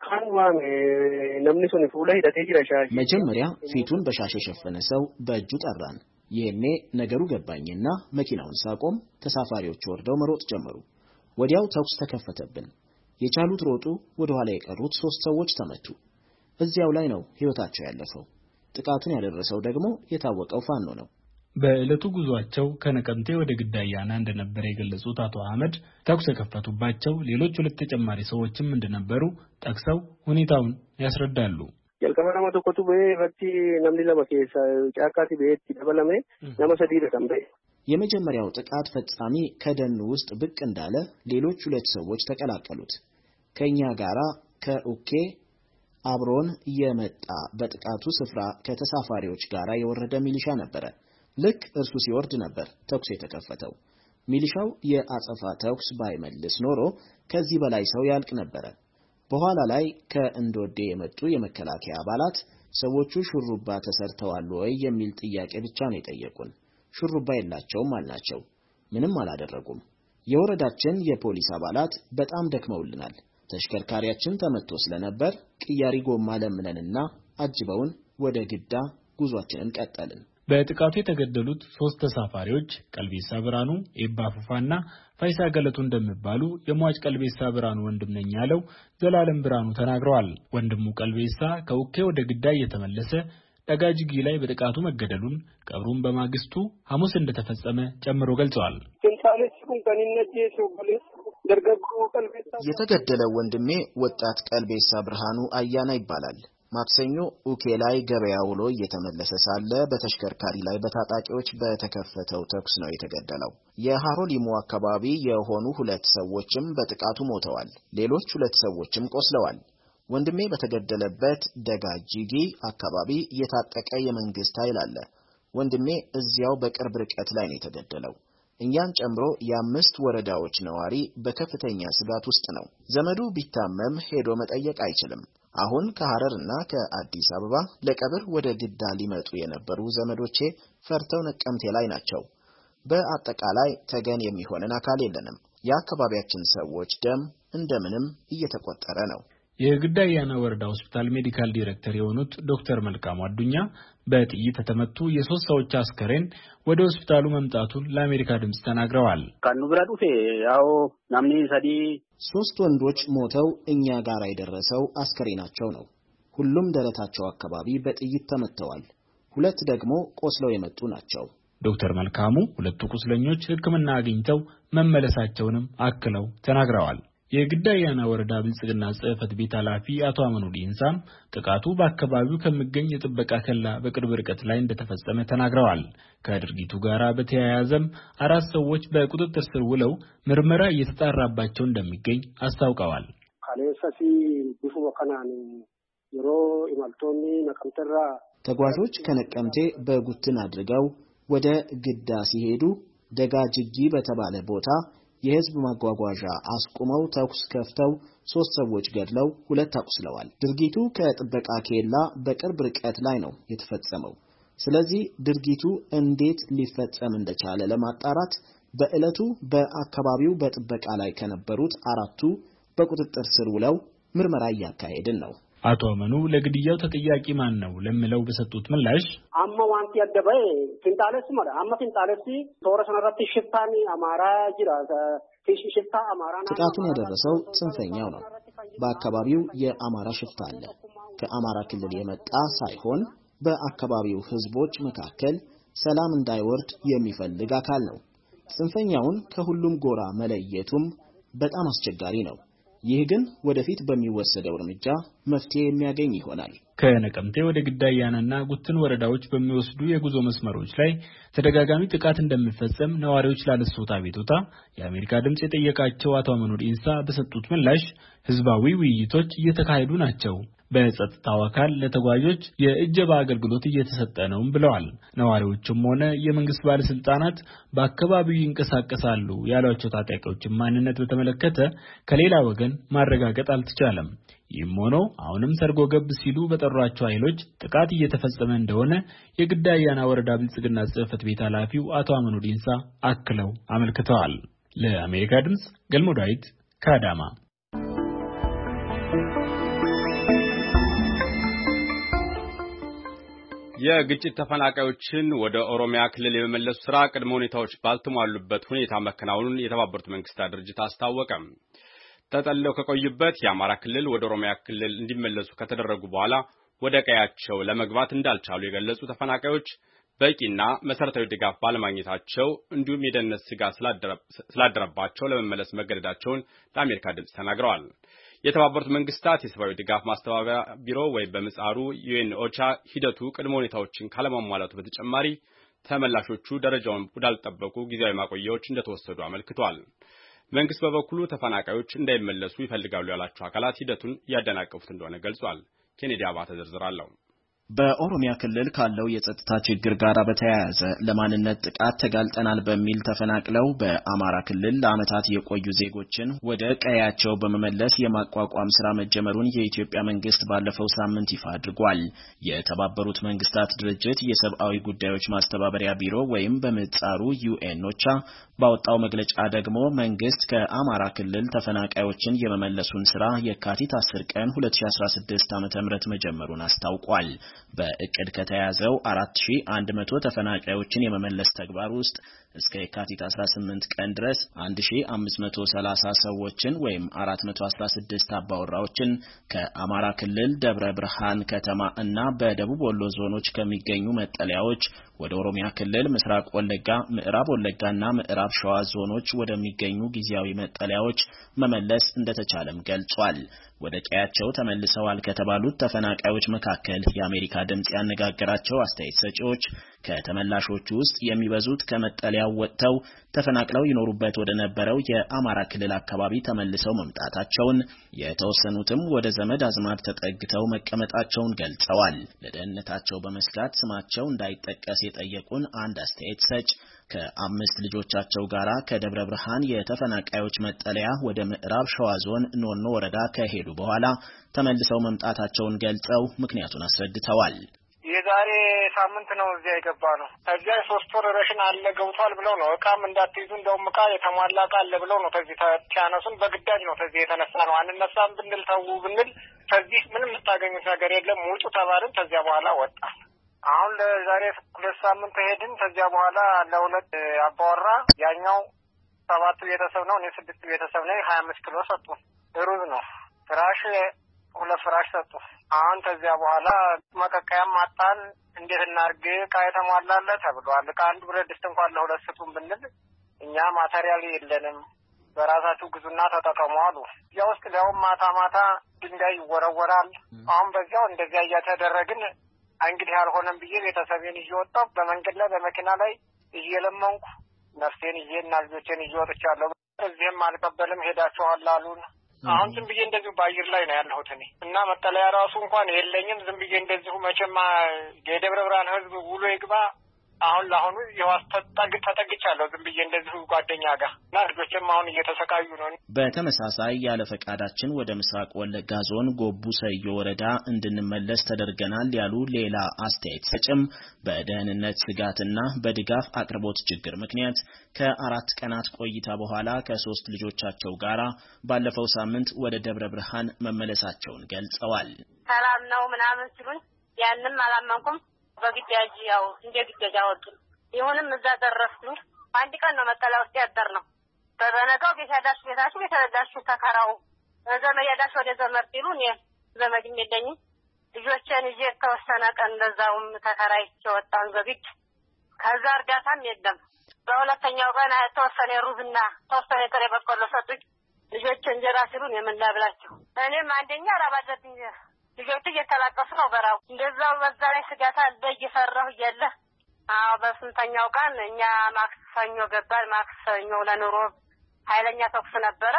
መጀመሪያ ፊቱን በሻሽ የሸፈነ ሰው በእጁ ጠራን። ይሄኔ ነገሩ ገባኝና መኪናውን ሳቆም ተሳፋሪዎች ወርደው መሮጥ ጀመሩ። ወዲያው ተኩስ ተከፈተብን። የቻሉት ሮጡ፣ ወደ ኋላ የቀሩት 3 ሰዎች ተመቱ። እዚያው ላይ ነው ሕይወታቸው ያለፈው። ጥቃቱን ያደረሰው ደግሞ የታወቀው ፋኖ ነው። በዕለቱ ጉዟቸው ከነቀምቴ ወደ ግዳያና እንደነበረ የገለጹት አቶ አህመድ ተኩስ የከፈቱባቸው ሌሎች 2 ተጨማሪ ሰዎችም እንደነበሩ ጠቅሰው ሁኔታውን ያስረዳሉ። የመጀመሪያው ጥቃት ፈጻሚ ከደኑ ውስጥ ብቅ እንዳለ ሌሎች 2 ሰዎች ተቀላቀሉት። ከኛ ጋራ ከኡኬ አብሮን የመጣ በጥቃቱ ስፍራ ከተሳፋሪዎች ጋራ የወረደ ሚሊሻ ነበረ። ልክ እርሱ ሲወርድ ነበር ተኩስ የተከፈተው። ሚሊሻው የአጸፋ ተኩስ ባይመልስ ኖሮ ከዚህ በላይ ሰው ያልቅ ነበር። በኋላ ላይ ከእንዶዴ የመጡ የመከላከያ አባላት ሰዎቹ ሹሩባ ተሰርተዋል ወይ የሚል ጥያቄ ብቻ ነው የጠየቁን። ሹሩባ የላቸውም አልናቸው። ምንም አላደረጉም። የወረዳችን የፖሊስ አባላት በጣም ደክመውልናል። ተሽከርካሪያችን ተመቶ ስለነበር ቅያሪ ጎማ ለምነንና አጅበውን ወደ ግዳ ጉዟችንን ቀጠልን። በጥቃቱ የተገደሉት 3 ተሳፋሪዎች ቀልቤሳ ብራኑ፣ ኤባ ፉፋና ፋይሳ ገለቱ እንደሚባሉ የሟች ቀልቤሳ ብራኑ ወንድም ነኝ ያለው ዘላለም ብራኑ ተናግረዋል። ወንድሙ ቀልቤሳ ከኡኬ ወደ ግዳ እየተመለሰ ዳጋጅጊ ላይ በጥቃቱ መገደሉን ቀብሩን በማግስቱ ሐሙስ እንደተፈጸመ ጨምሮ ገልጸዋል። የተገደለው ወንድሜ ወጣት ቀልቤሳ ብርሃኑ አያና ይባላል። ማክሰኞ ኡኬ ላይ ገበያ ውሎ እየተመለሰ ሳለ በተሽከርካሪ ላይ በታጣቂዎች በተከፈተው ተኩስ ነው የተገደለው። የሃሮሊሙ አካባቢ የሆኑ 2 ሰዎችም በጥቃቱ ሞተዋል። ሌሎች 2 ሰዎችም ቆስለዋል። ወንድሜ በተገደለበት ደጋጅጊ አካባቢ የታጠቀ የመንግስት ኃይል አለ። ወንድሜ እዚያው በቅርብ ርቀት ላይ ነው የተገደለው። እኛን ጨምሮ የ5 ወረዳዎች ነዋሪ በከፍተኛ ስጋት ውስጥ ነው። ዘመዱ ቢታመም ሄዶ መጠየቅ አይችልም። አሁን ከሐረርና ከአዲስ አበባ ለቀብር ወደ ግዳ ሊመጡ የነበሩ ዘመዶቼ ፈርተው ነቀምቴ ላይ ናቸው። በአጠቃላይ ተገን የሚሆነን አካል የለንም። የአካባቢያችን ሰዎች ደም እንደምንም እየተቆጠረ ነው። የግዳያና ወረዳ ሆስፒታል ሜዲካል ዳይሬክተር የሆኑት ዶክተር መልካሙ አዱኛ በጥይት ተመቱ የ3 ሰዎች አስከሬን ወደ ሆስፒታሉ መምጣቱን ለአሜሪካ ድምጽ ተናግረዋል። ካኑ ብራዱፌ ያው ናምኒ ሰዲ 3 ወንዶች ሞተው እኛ ጋር የደረሰው አስከሬናቸው ነው። ሁሉም ደረታቸው አካባቢ በጥይት ተመተዋል። 2 ደግሞ ቆስለው የመጡ ናቸው። ዶክተር መልካሙ 2 ቁስለኞች ሕክምና አግኝተው መመለሳቸውንም አክለው ተናግረዋል። የግዳያና ወረዳ ብልጽግና ጽሕፈት ቤት ኃላፊ አቶ አመኑ ዲንሳም ጥቃቱ በአካባቢው ከሚገኝ የጥበቃ ከላ በቅርብ ርቀት ላይ እንደተፈጸመ ተናግረዋል። ከድርጊቱ ጋር በተያያዘም 4 ሰዎች በቁጥጥር ስር ውለው ምርመራ እየተጣራባቸው እንደሚገኝ አስታውቀዋል። ተጓዦች ከነቀምቴ በጉትን አድርገው ወደ ግዳ ሲሄዱ ደጋጅጊ በተባለ ቦታ የህዝብ ማጓጓዣ አስቁመው ተኩስ ከፍተው 3 ሰዎች ገድለው 2 አቁስለዋል። ድርጊቱ ከጥበቃ ኬላ በቅርብ ርቀት ላይ ነው የተፈጸመው። ስለዚህ ድርጊቱ እንዴት ሊፈጸም እንደቻለ ለማጣራት በእለቱ በአካባቢው በጥበቃ ላይ ከነበሩት 4ቱ በቁጥጥር ስር ውለው ምርመራ እያካሄድን ነው። አቶ አመኑ ለግድያው ተጠያቂ ማን ነው ለሚለው በሰጡት ምላሽ አማዋንቲ ያደበይ ሲንጣለስ ማለት ሲንጣለስ ተወረሰናራት ሽፍታኒ አማራ ጅራ ሽፍታ አማራና ጥቃቱን ያደረሰው ጽንፈኛው ነው። በአካባቢው የአማራ ሽፍታ አለ። ከአማራ ክልል የመጣ ሳይሆን በአካባቢው ህዝቦች መካከል ሰላም እንዳይወርድ የሚፈልግ አካል ነው። ጽንፈኛውን ከሁሉም ጎራ መለየቱም በጣም አስቸጋሪ ነው። ይህ ግን ወደፊት በሚወሰደው እርምጃ መፍትሄ የሚያገኝ ይሆናል። ከነቀምቴ ወደ ግዳያናና ጉትን ወረዳዎች በሚወስዱ የጉዞ መስመሮች ላይ ተደጋጋሚ ጥቃት እንደሚፈጸም ነዋሪዎች ላነሱት አቤቱታ የአሜሪካ ድምጽ የጠየቃቸው አቶ አመኑ ዲንሳ በሰጡት ምላሽ ህዝባዊ ውይይቶች እየተካሄዱ ናቸው፣ በጸጥታው አካል ለተጓዦች የእጀባ አገልግሎት እየተሰጠ ነው ብለዋል። ነዋሪዎችም ሆነ የመንግስት ባለስልጣናት በአካባቢው ይንቀሳቀሳሉ ያሏቸው ታጣቂዎችን ማንነት በተመለከተ ከሌላ ወገን ማረጋገጥ አልተቻለም። ይህም ሆኖ አሁንም ሰርጎ ገብ ሲሉ በጠሯቸው ኃይሎች ጥቃት እየተፈጸመ እንደሆነ የግዳያና ወረዳ ብልጽግና ጽሕፈት ቤት ኃላፊው አቶ አመኑ ዲንሳ አክለው አመልክተዋል። ለአሜሪካ ድምጽ ገልሞ ዳዊት ከአዳማ። የግጭት ተፈናቃዮችን ወደ ኦሮሚያ ክልል የመመለሱ ስራ ቅድመ ሁኔታዎች ባልተሟሉበት ሁኔታ መከናወኑን የተባበሩት መንግስታት ድርጅት አስታወቀ። ተጠልለው ከቆዩበት የአማራ ክልል ወደ ኦሮሚያ ክልል እንዲመለሱ ከተደረጉ በኋላ ወደ ቀያቸው ለመግባት እንዳልቻሉ የገለጹ ተፈናቃዮች በቂና መሰረታዊ ድጋፍ ባለማግኘታቸው እንዲሁም የደህንነት ስጋት ስላደረባቸው ለመመለስ መገደዳቸውን ለአሜሪካ ድምጽ ተናግረዋል። የተባበሩት መንግስታት የሰብአዊ ድጋፍ ማስተባበሪያ ቢሮ ወይም በምህጻሩ ዩኤን ኦቻ ሂደቱ ቅድመ ሁኔታዎችን ካለማሟላቱ በተጨማሪ ተመላሾቹ ደረጃውን ወዳልጠበቁ ጊዜያዊ ማቆያዎች እንደተወሰዱ አመልክቷል። መንግስት በበኩሉ ተፈናቃዮች እንዳይመለሱ ይፈልጋሉ ያላቸው አካላት ሂደቱን ያደናቀፉት እንደሆነ ገልጿል። ኬኔዲ አባተ ዝርዝር አለው። በኦሮሚያ ክልል ካለው የጸጥታ ችግር ጋር በተያያዘ ለማንነት ጥቃት ተጋልጠናል በሚል ተፈናቅለው በአማራ ክልል ለዓመታት የቆዩ ዜጎችን ወደ ቀያቸው በመመለስ የማቋቋም ስራ መጀመሩን የኢትዮጵያ መንግስት ባለፈው ሳምንት ይፋ አድርጓል። የተባበሩት መንግስታት ድርጅት የሰብአዊ ጉዳዮች ማስተባበሪያ ቢሮ ወይም በምህጻሩ ዩኤን ኦቻ ባወጣው መግለጫ ደግሞ መንግስት ከአማራ ክልል ተፈናቃዮችን የመመለሱን ስራ የካቲት 10 ቀን 2016 ዓ.ም መጀመሩን አስታውቋል። በእቅድ ከተያዘው 4100 ተፈናቃዮችን የመመለስ ተግባር ውስጥ እስከ የካቲት 18 ቀን ድረስ 1530 ሰዎችን ወይም 416 አባወራዎችን ከአማራ ክልል ደብረ ብርሃን ከተማ እና በደቡብ ወሎ ዞኖች ከሚገኙ መጠለያዎች ወደ ኦሮሚያ ክልል ምስራቅ ወለጋ፣ ምዕራብ ወለጋና ምዕራብ ሸዋ ዞኖች ወደሚገኙ ጊዜያዊ መጠለያዎች መመለስ እንደተቻለም ገልጿል። ወደ ቀያቸው ተመልሰዋል ከተባሉት ተፈናቃዮች መካከል የአሜሪካ ድምጽ ያነጋገራቸው አስተያየት ሰጪዎች ከተመላሾቹ ውስጥ የሚበዙት ከመጠለያው ወጥተው ተፈናቅለው ይኖሩበት ወደ ነበረው የአማራ ክልል አካባቢ ተመልሰው መምጣታቸውን፣ የተወሰኑትም ወደ ዘመድ አዝማድ ተጠግተው መቀመጣቸውን ገልጸዋል። ለደህንነታቸው በመስጋት ስማቸው እንዳይጠቀስ የጠየቁን አንድ አስተያየት ሰጭ ከ5 ልጆቻቸው ጋር ከደብረ ብርሃን የተፈናቃዮች መጠለያ ወደ ምዕራብ ሸዋ ዞን ኖኖ ወረዳ ከሄዱ በኋላ ተመልሰው መምጣታቸውን ገልጸው ምክንያቱን አስረድተዋል። የዛሬ ሳምንት ነው እዚያ የገባ ነው። እዚያ 3 ወር ረሽን አለ ገብቷል ብለው ነው እቃም እንዳትይዙ እንደውም እቃ የተሟላ እቃ አለ ብለው ነው ተዚህ ተቻነሱን በግዳጅ ነው ተዚህ የተነሳ ነው። አንነሳም ብንል ተው ብንል ተዚህ ምንም የምታገኙት ነገር የለም ውጡ ተባልን። ተዚያ በኋላ ወጣ። አሁን ለዛሬ 2 ሳምንት ሄድን። ተዚያ በኋላ ለሁለት አባወራ ያኛው 7 ቤተሰብ ነው፣ እኔ 6 ቤተሰብ ነኝ። 25 ኪሎ ሰጡ። ሩዝ ነው ፍራሽ 2 ፍራሽ ሰጡ። አሁን ተዚያ በኋላ መቀቀያም አጣን። እንዴት እናርግ? እቃ የተሟላለ ተብሏል። እቃ አንድ ብረት ድስት እንኳን ለሁለት ስጡን ብንል እኛ ማቴሪያል የለንም በራሳችሁ ግዙና ተጠቀሙ አሉ። እዚያ ውስጥ ሊያውም ማታ ድንጋይ ይወረወራል። አሁን በዚያው እንደዚያ እያተደረግን እንግዲህ አልሆነም ብዬ ቤተሰቤን እየወጣሁ በመንገድ ላይ በመኪና ላይ እየለመንኩ ነፍሴን እና ልጆቼን እየወጥቻለሁ። እዚህም አልቀበልም ሄዳችኋል አሉን። አሁን ዝም ብዬ እንደዚሁ በአየር ላይ ነው ያለሁት እኔ እና መጠለያ ራሱ እንኳን የለኝም። ዝም ብዬ እንደዚሁ መቼም የደብረ ብርሃን ህዝብ ውሎ ይግባ አሁን ለአሁኑ የዋስ ተጠግቻለሁ ዝም ብዬ እንደዚሁ ጓደኛ ጋር እና ልጆችም አሁን እየተሰቃዩ ነው። በተመሳሳይ ያለ ፈቃዳችን ወደ ምስራቅ ወለጋ ዞን ጎቡ ሰዮ ወረዳ እንድንመለስ ተደርገናል ያሉ ሌላ አስተያየት ሰጭም በደህንነት ስጋትና በድጋፍ አቅርቦት ችግር ምክንያት ከ4 ቀናት ቆይታ በኋላ ከ3 ልጆቻቸው ጋር ባለፈው ሳምንት ወደ ደብረ ብርሃን መመለሳቸውን ገልጸዋል። ሰላም ነው ምናምን ሲሉኝ ያንንም አላመንኩም። በግዳጅ ያው እንደ ግዳጅ አወጡ። ይሁንም እዛ ደረስኩኝ። አንድ ቀን ነው መቀሌ ውስጥ ያደር ነው። በበነጋው ቤታችሁ ተከራው ዘመድ ያዳሽ ወደ ዘመድ ሲሉ እኔ ዘመድም የለኝም። ልጆቼን ይዤ ተወሰነ ቀን እንደዛውም ተከራይቼ ወጣን ዘግቼ። ከዛ እርዳታም የለም። በሁለተኛው ቀን ተወሰነ ሩዝና ተወሰነ ጥሬ በቆሎ ሰጡኝ። ልጆቼ እንጀራ ሲሉን የምን ላብላቸው። እኔም አንደኛ ራባለብኝ ልጆቹ እየተላቀሱ ነው በራው እንደዛው በዛ ላይ ስጋት አለ እየፈራሁ እያለ በስንተኛው ቀን እኛ ማክሰኞ ገባን። ማክሰኞ ለኑሮ ኃይለኛ ተኩስ ነበረ።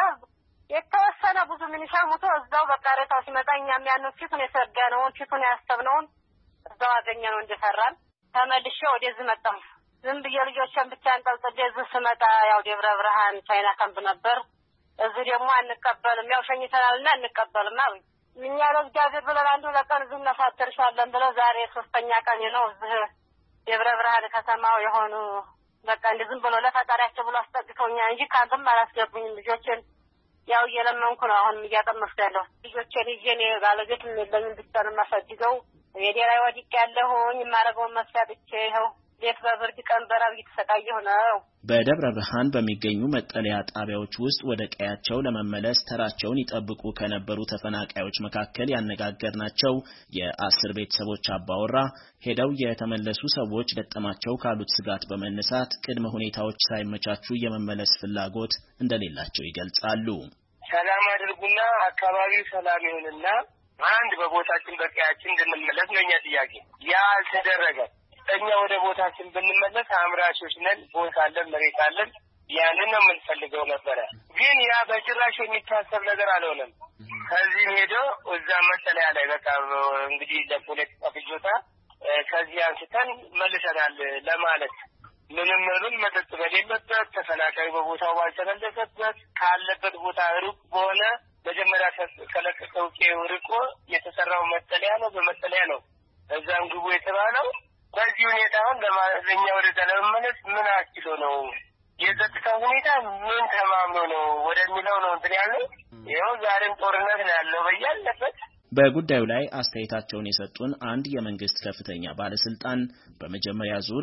የተወሰነ ብዙ ሚኒሻ ሞቶ እዛው በቃ ሬታው ሲመጣ እኛም ያንን ፊቱን የሰጋነውን ፊቱን ያስተብነውን እዛው አገኘነው እንደፈራን። ተመልሼ ወደዚህ መጣሁ። ዝም ብዬ ልጆችን ብቻ አንጠልጥዬ እዚህ ስመጣ ያው ደብረ ብርሃን ቻይና ካምፕ ነበር። እዚህ ደግሞ አንቀበልም ያው ሸኝተናልና አንቀበልም አሉኝ። እኛ ለእግዚአብሔር ብለን አንዱ ለቀን ዝም እናሳደርሻለን ብለው ዛሬ 3ኛ ቀን ነው እዚህ ደብረ ብርሃን ከተማው የሆኑ በቃ እንደ ዝም ብሎ ለፈጣሪያቸው ብሎ አስጠግተውኛል እንጂ ካምፕም አላስገቡኝም። ልጆችን ያው እየለመንኩ ነው አሁን እያጠመፍኩ ያለው። ልጆችን ይዤ እኔ ባለቤት የለኝም ብቻ ነው የማሳድገው። የዴራይ ወዲቅ ያለሁኝ የማደርገውን መስሪያ ብቻ ይኸው ቤት በብርድ ቀን በራብ እየተሰቃየሁ ነው። በደብረ ብርሃን በሚገኙ መጠለያ ጣቢያዎች ውስጥ ወደ ቀያቸው ለመመለስ ተራቸውን ይጠብቁ ከነበሩ ተፈናቃዮች መካከል ያነጋገርናቸው የ10 ቤተሰቦች አባወራ ሄደው የተመለሱ ሰዎች ገጠማቸው ካሉት ስጋት በመነሳት ቅድመ ሁኔታዎች ሳይመቻቹ የመመለስ ፍላጎት እንደሌላቸው ይገልጻሉ። ሰላም አድርጉና አካባቢው ሰላም ይሁንና አንድ በቦታችን በቀያችን እንድንመለስ ነው የኛ ጥያቄ። ያ አልተደረገም። እኛ ወደ ቦታችን ብንመለስ አምራቾች ነን፣ ቦታ አለን፣ መሬት አለን። ያንን ነው የምንፈልገው ነበረ። ግን ያ በጭራሽ የሚታሰብ ነገር አልሆነም። ከዚህ ሄዶ እዛ መጠለያ ላይ በቃ እንግዲህ ለፖለቲካ ፍጆታ ከዚህ አንስተን መልሰናል ለማለት ምንም መጠጥ በሌለበት ተፈናቃይ በቦታው ባልተመለሰበት ካለበት ቦታ ሩቅ በሆነ መጀመሪያ ከለቀቀው ርቆ የተሰራው መጠለያ ነው። በመጠለያ ነው እዛም ግቡ የተባለው። በዚህ ሁኔታ አሁን ለኛ ወደ ለመመለስ ምን አስችሎ ነው? የጸጥታ ሁኔታ ምን ተማምኖ ነው ወደሚለው ነው እንትን ያለው። ይኸው ዛሬም ጦርነት ነው ያለው በያለበት። በጉዳዩ ላይ አስተያየታቸውን የሰጡን አንድ የመንግስት ከፍተኛ ባለስልጣን በመጀመሪያ ዙር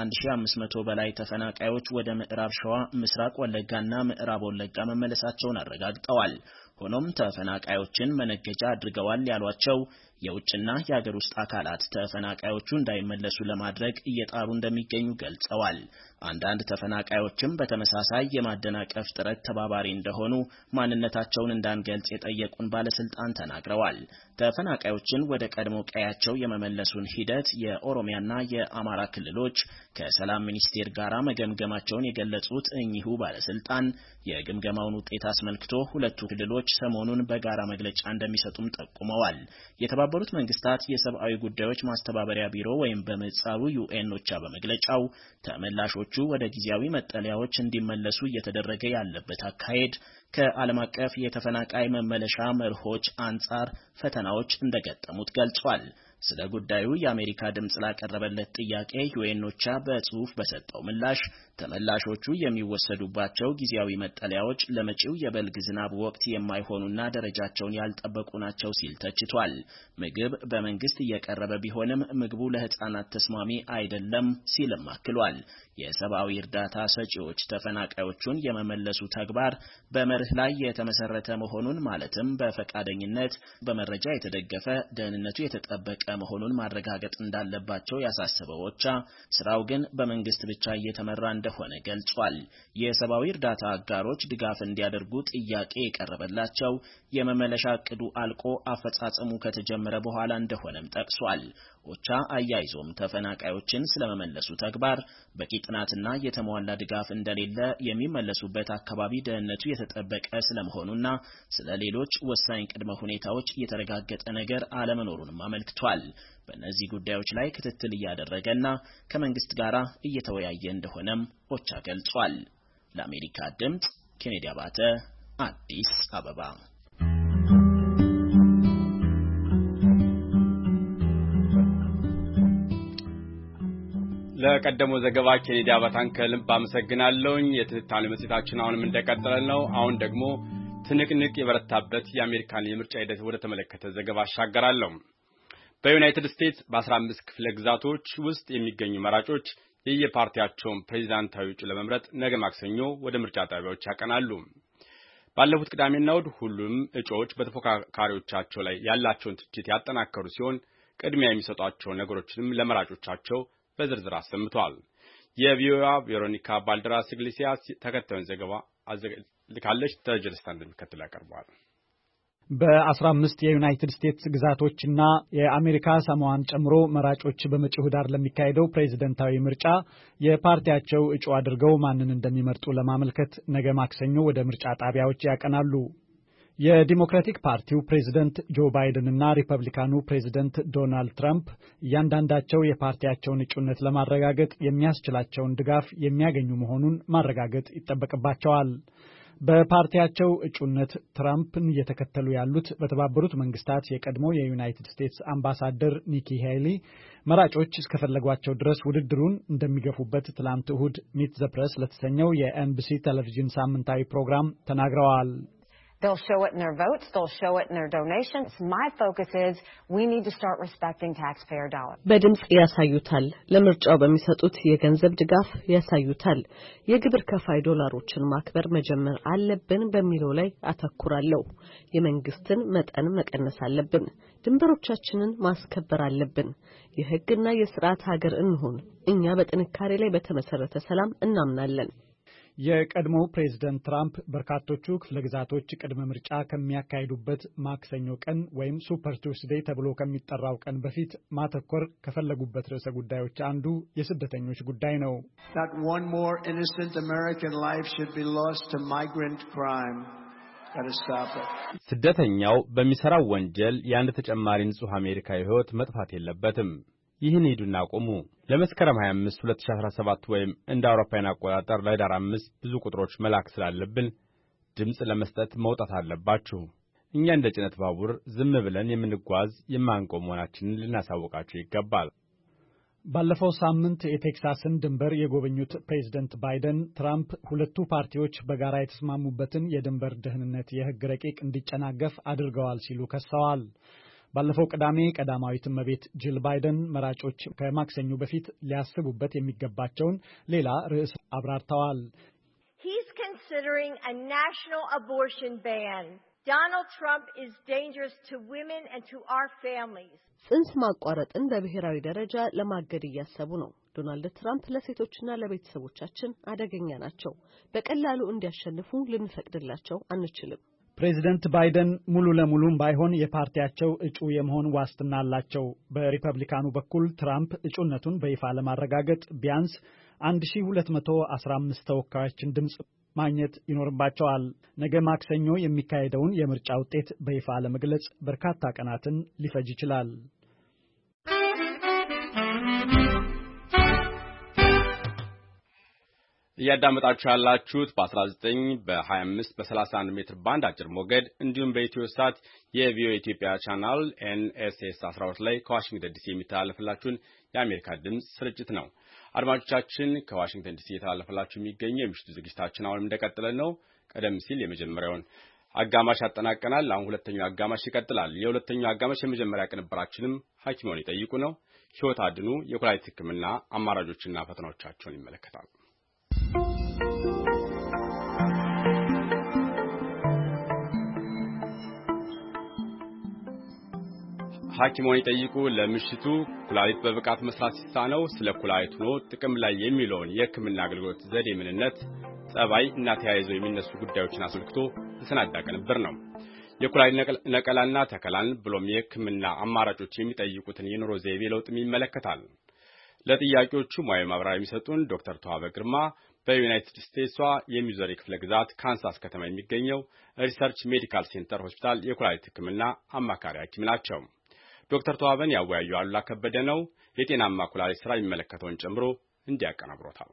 ከ1500 በላይ ተፈናቃዮች ወደ ምዕራብ ሸዋ፣ ምስራቅ ወለጋና ምዕራብ ወለጋ መመለሳቸውን አረጋግጠዋል። ሆኖም ተፈናቃዮችን መነገጃ አድርገዋል ያሏቸው የውጭና የሀገር ውስጥ አካላት ተፈናቃዮቹ እንዳይመለሱ ለማድረግ እየጣሩ እንደሚገኙ ገልጸዋል። አንዳንድ ተፈናቃዮችም በተመሳሳይ የማደናቀፍ ጥረት ተባባሪ እንደሆኑ ማንነታቸውን እንዳንገልጽ የጠየቁን ባለስልጣን ተናግረዋል። ተፈናቃዮችን ወደ ቀድሞ ቀያቸው የመመለሱን ሂደት የኦሮሚያና የአማራ ክልሎች ከሰላም ሚኒስቴር ጋር መገምገማቸውን የገለጹት እኚሁ ባለስልጣን የግምገማውን ውጤት አስመልክቶ ሁለቱ ክልሎች ሰሞኑን በጋራ መግለጫ እንደሚሰጡም ጠቁመዋል። የተባበሩት መንግስታት የሰብአዊ ጉዳዮች ማስተባበሪያ ቢሮ ወይም በምህጻሩ ዩኤንኦቻ በመግለጫው ተመላሾቹ ወደ ጊዜያዊ መጠለያዎች እንዲመለሱ እየተደረገ ያለበት አካሄድ ከዓለም አቀፍ የተፈናቃይ መመለሻ መርሆች አንጻር ፈተናዎች እንደገጠሙት ገልጿል። ስለ ጉዳዩ የአሜሪካ ድምጽ ላቀረበለት ጥያቄ ዩኤንኦቻ በጽሁፍ በሰጠው ምላሽ ተመላሾቹ የሚወሰዱባቸው ጊዜያዊ መጠለያዎች ለመጪው የበልግ ዝናብ ወቅት የማይሆኑና ደረጃቸውን ያልጠበቁ ናቸው ሲል ተችቷል። ምግብ በመንግስት እየቀረበ ቢሆንም ምግቡ ለህፃናት ተስማሚ አይደለም ሲልም አክሏል። የሰብአዊ እርዳታ ሰጪዎች ተፈናቃዮቹን የመመለሱ ተግባር በመርህ ላይ የተመሰረተ መሆኑን ማለትም በፈቃደኝነት በመረጃ የተደገፈ ደህንነቱ የተጠበቀ መሆኑን ማረጋገጥ እንዳለባቸው ያሳሰበው ኦቻ ስራው ግን በመንግስት ብቻ እየተመራ እንደሆነ ገልጿል። የሰብአዊ እርዳታ አጋሮች ድጋፍ እንዲያደርጉ ጥያቄ የቀረበላቸው የመመለሻ እቅዱ አልቆ አፈጻጸሙ ከተጀመረ በኋላ እንደሆነም ጠቅሷል። ኦቻ አያይዞም ተፈናቃዮችን ስለመመለሱ ተግባር በቂ ጥናትና የተሟላ ድጋፍ እንደሌለ የሚመለሱበት አካባቢ ደህንነቱ የተጠበቀ ስለመሆኑና ስለሌሎች ወሳኝ ቅድመ ሁኔታዎች የተረጋገጠ ነገር አለመኖሩንም አመልክቷል። ገልጿል። በእነዚህ ጉዳዮች ላይ ክትትል እያደረገና ከመንግስት ጋር እየተወያየ እንደሆነም ኦቻ ገልጿል። ለአሜሪካ ድምጽ ኬኔዲ አባተ አዲስ አበባ። ለቀደመው ዘገባ ኬኔዲ አባታን ከልብ አመሰግናለሁ። የትንታኔ መጽሔታችን አሁንም እንደቀጠለ ነው። አሁን ደግሞ ትንቅንቅ የበረታበት የአሜሪካን የምርጫ ሂደት ወደ ተመለከተ ዘገባ አሻገራለሁ። በዩናይትድ ስቴትስ በ15 ክፍለ ግዛቶች ውስጥ የሚገኙ መራጮች የየፓርቲያቸውን ፕሬዝዳንታዊ እጩ ለመምረጥ ነገ ማክሰኞ ወደ ምርጫ ጣቢያዎች ያቀናሉ። ባለፉት ቅዳሜና እሁድ ሁሉም እጩዎች በተፎካካሪዎቻቸው ላይ ያላቸውን ትችት ያጠናከሩ ሲሆን ቅድሚያ የሚሰጧቸው ነገሮችንም ለመራጮቻቸው በዝርዝር አሰምተዋል። የቪኦኤ ቬሮኒካ ባልደራስ ኢግሌሲያስ ተከታዩን ዘገባ ልካለች። ተጀርስታ እንደሚከተለው ያቀርባል። በ15 የዩናይትድ ስቴትስ ግዛቶችና የአሜሪካ ሳሞአን ጨምሮ መራጮች በመጪው ኅዳር ለሚካሄደው ፕሬዝዳንታዊ ምርጫ የፓርቲያቸው እጩ አድርገው ማንን እንደሚመርጡ ለማመልከት ነገ ማክሰኞ ወደ ምርጫ ጣቢያዎች ያቀናሉ። የዲሞክራቲክ ፓርቲው ፕሬዝዳንት ጆ ባይደን እና ሪፐብሊካኑ ፕሬዝዳንት ዶናልድ ትራምፕ እያንዳንዳቸው የፓርቲያቸውን እጩነት ለማረጋገጥ የሚያስችላቸውን ድጋፍ የሚያገኙ መሆኑን ማረጋገጥ ይጠበቅባቸዋል። በፓርቲያቸው እጩነት ትራምፕን እየተከተሉ ያሉት በተባበሩት መንግስታት የቀድሞ የዩናይትድ ስቴትስ አምባሳደር ኒኪ ሄሊ መራጮች እስከፈለጓቸው ድረስ ውድድሩን እንደሚገፉበት ትላንት እሁድ ሚት ዘ ፕሬስ ለተሰኘው የኤንቢሲ ቴሌቪዥን ሳምንታዊ ፕሮግራም ተናግረዋል። They'll show it in their votes. They'll show it in their donations. My focus is we need to start respecting taxpayer dollars. በድምጽ ያሳዩታል። ለምርጫው በሚሰጡት የገንዘብ ድጋፍ ያሳዩታል። የግብር ከፋይ ዶላሮችን ማክበር መጀመር አለብን በሚለው ላይ አተኩራለሁ። የመንግስትን መጠን መቀነስ አለብን። ድንበሮቻችንን ማስከበር አለብን። የህግና የሥርዓት ሀገር እንሁን። እኛ በጥንካሬ ላይ በተመሰረተ ሰላም እናምናለን። የቀድሞው ፕሬዝዳንት ትራምፕ በርካቶቹ ክፍለ ግዛቶች ቅድመ ምርጫ ከሚያካሂዱበት ማክሰኞ ቀን ወይም ሱፐር ቱስዴይ ተብሎ ከሚጠራው ቀን በፊት ማተኮር ከፈለጉበት ርዕሰ ጉዳዮች አንዱ የስደተኞች ጉዳይ ነው። Not one more innocent American life should be lost to migrant crime. Got to stop it. ስደተኛው በሚሰራው ወንጀል የአንድ ተጨማሪ ንጹህ አሜሪካዊ ሕይወት መጥፋት የለበትም። ይህን ሄዱና ቆሙ። ለመስከረም 25 2017 ወይም እንደ አውሮፓውያን አቆጣጠር ለኅዳር 5 ብዙ ቁጥሮች መላክ ስላለብን ድምጽ ለመስጠት መውጣት አለባችሁ። እኛ እንደ ጭነት ባቡር ዝም ብለን የምንጓዝ የማንቆም መሆናችንን ልናሳውቃችሁ ይገባል። ባለፈው ሳምንት የቴክሳስን ድንበር የጎበኙት ፕሬዝዳንት ባይደን ትራምፕ ሁለቱ ፓርቲዎች በጋራ የተስማሙበትን የድንበር ደህንነት የሕግ ረቂቅ እንዲጨናገፍ አድርገዋል ሲሉ ከሰዋል። ባለፈው ቅዳሜ ቀዳማዊት እመቤት ጂል ባይደን መራጮች ከማክሰኞ በፊት ሊያስቡበት የሚገባቸውን ሌላ ርዕስ አብራርተዋል። He's considering a national abortion ban. Donald Trump is dangerous to women and to our families. ጽንስ ማቋረጥን በብሔራዊ ደረጃ ለማገድ እያሰቡ ነው። ዶናልድ ትራምፕ ለሴቶችና ለቤተሰቦቻችን አደገኛ ናቸው። በቀላሉ እንዲያሸንፉ ልንፈቅድላቸው አንችልም። ፕሬዝዳንት ባይደን ሙሉ ለሙሉም ባይሆን የፓርቲያቸው እጩ የመሆን ዋስትና አላቸው። በሪፐብሊካኑ በኩል ትራምፕ እጩነቱን በይፋ ለማረጋገጥ ቢያንስ 1215 ተወካዮችን ድምጽ ማግኘት ይኖርባቸዋል። ነገ ማክሰኞ የሚካሄደውን የምርጫ ውጤት በይፋ ለመግለጽ በርካታ ቀናትን ሊፈጅ ይችላል። እያዳመጣችሁ ያላችሁት በ19 በ25 በ31 ሜትር ባንድ አጭር ሞገድ እንዲሁም በኢትዮ ሳት የቪኦኤ ኢትዮጵያ ቻናል NSS 12 ላይ ከዋሽንግተን ዲሲ የሚተላለፍላችሁን የአሜሪካ ድምጽ ስርጭት ነው። አድማጮቻችን ከዋሽንግተን ዲሲ የተላለፈላችሁ የሚገኘው የምሽቱ ዝግጅታችን አሁንም እንደቀጠለ ነው። ቀደም ሲል የመጀመሪያውን አጋማሽ አጠናቀናል። አሁን ሁለተኛው አጋማሽ ይቀጥላል። የሁለተኛው አጋማሽ የመጀመሪያ ቅንብራችንም ሐኪሞን ይጠይቁ ነው። ሕይወት አድኑ የኩላሊት ሕክምና አማራጮችና ፈተናዎቻቸውን ይመለከታል። ሐኪሞን ይጠይቁ ለምሽቱ ኩላሊት በብቃት መስራት ሲሳነው ስለ ኩላሊት ሆኖ ጥቅም ላይ የሚለውን የሕክምና አገልግሎት ዘዴ ምንነት፣ ጸባይ እና ተያይዘው የሚነሱ ጉዳዮችን አስመልክቶ የተሰናዳ ቅንብር ነው። የኩላሊት ነቀላና ተከላን ብሎም የሕክምና አማራጮች የሚጠይቁትን የኑሮ ዘይቤ ለውጥም ይመለከታል። ለጥያቄዎቹ ሙያዊ ማብራሪያ የሚሰጡን ዶክተር ተዋበ ግርማ በዩናይትድ ስቴትሷ የሚዙሪ ክፍለ ግዛት ካንሳስ ከተማ የሚገኘው ሪሰርች ሜዲካል ሴንተር ሆስፒታል የኩላሊት ሕክምና አማካሪ ሐኪም ናቸው። ዶክተር ተዋበን ያወያዩ አሉላ ከበደ ነው። የጤናማ ኩላሊት ስራ የሚመለከተውን ጨምሮ እንዲያቀናብሮታል።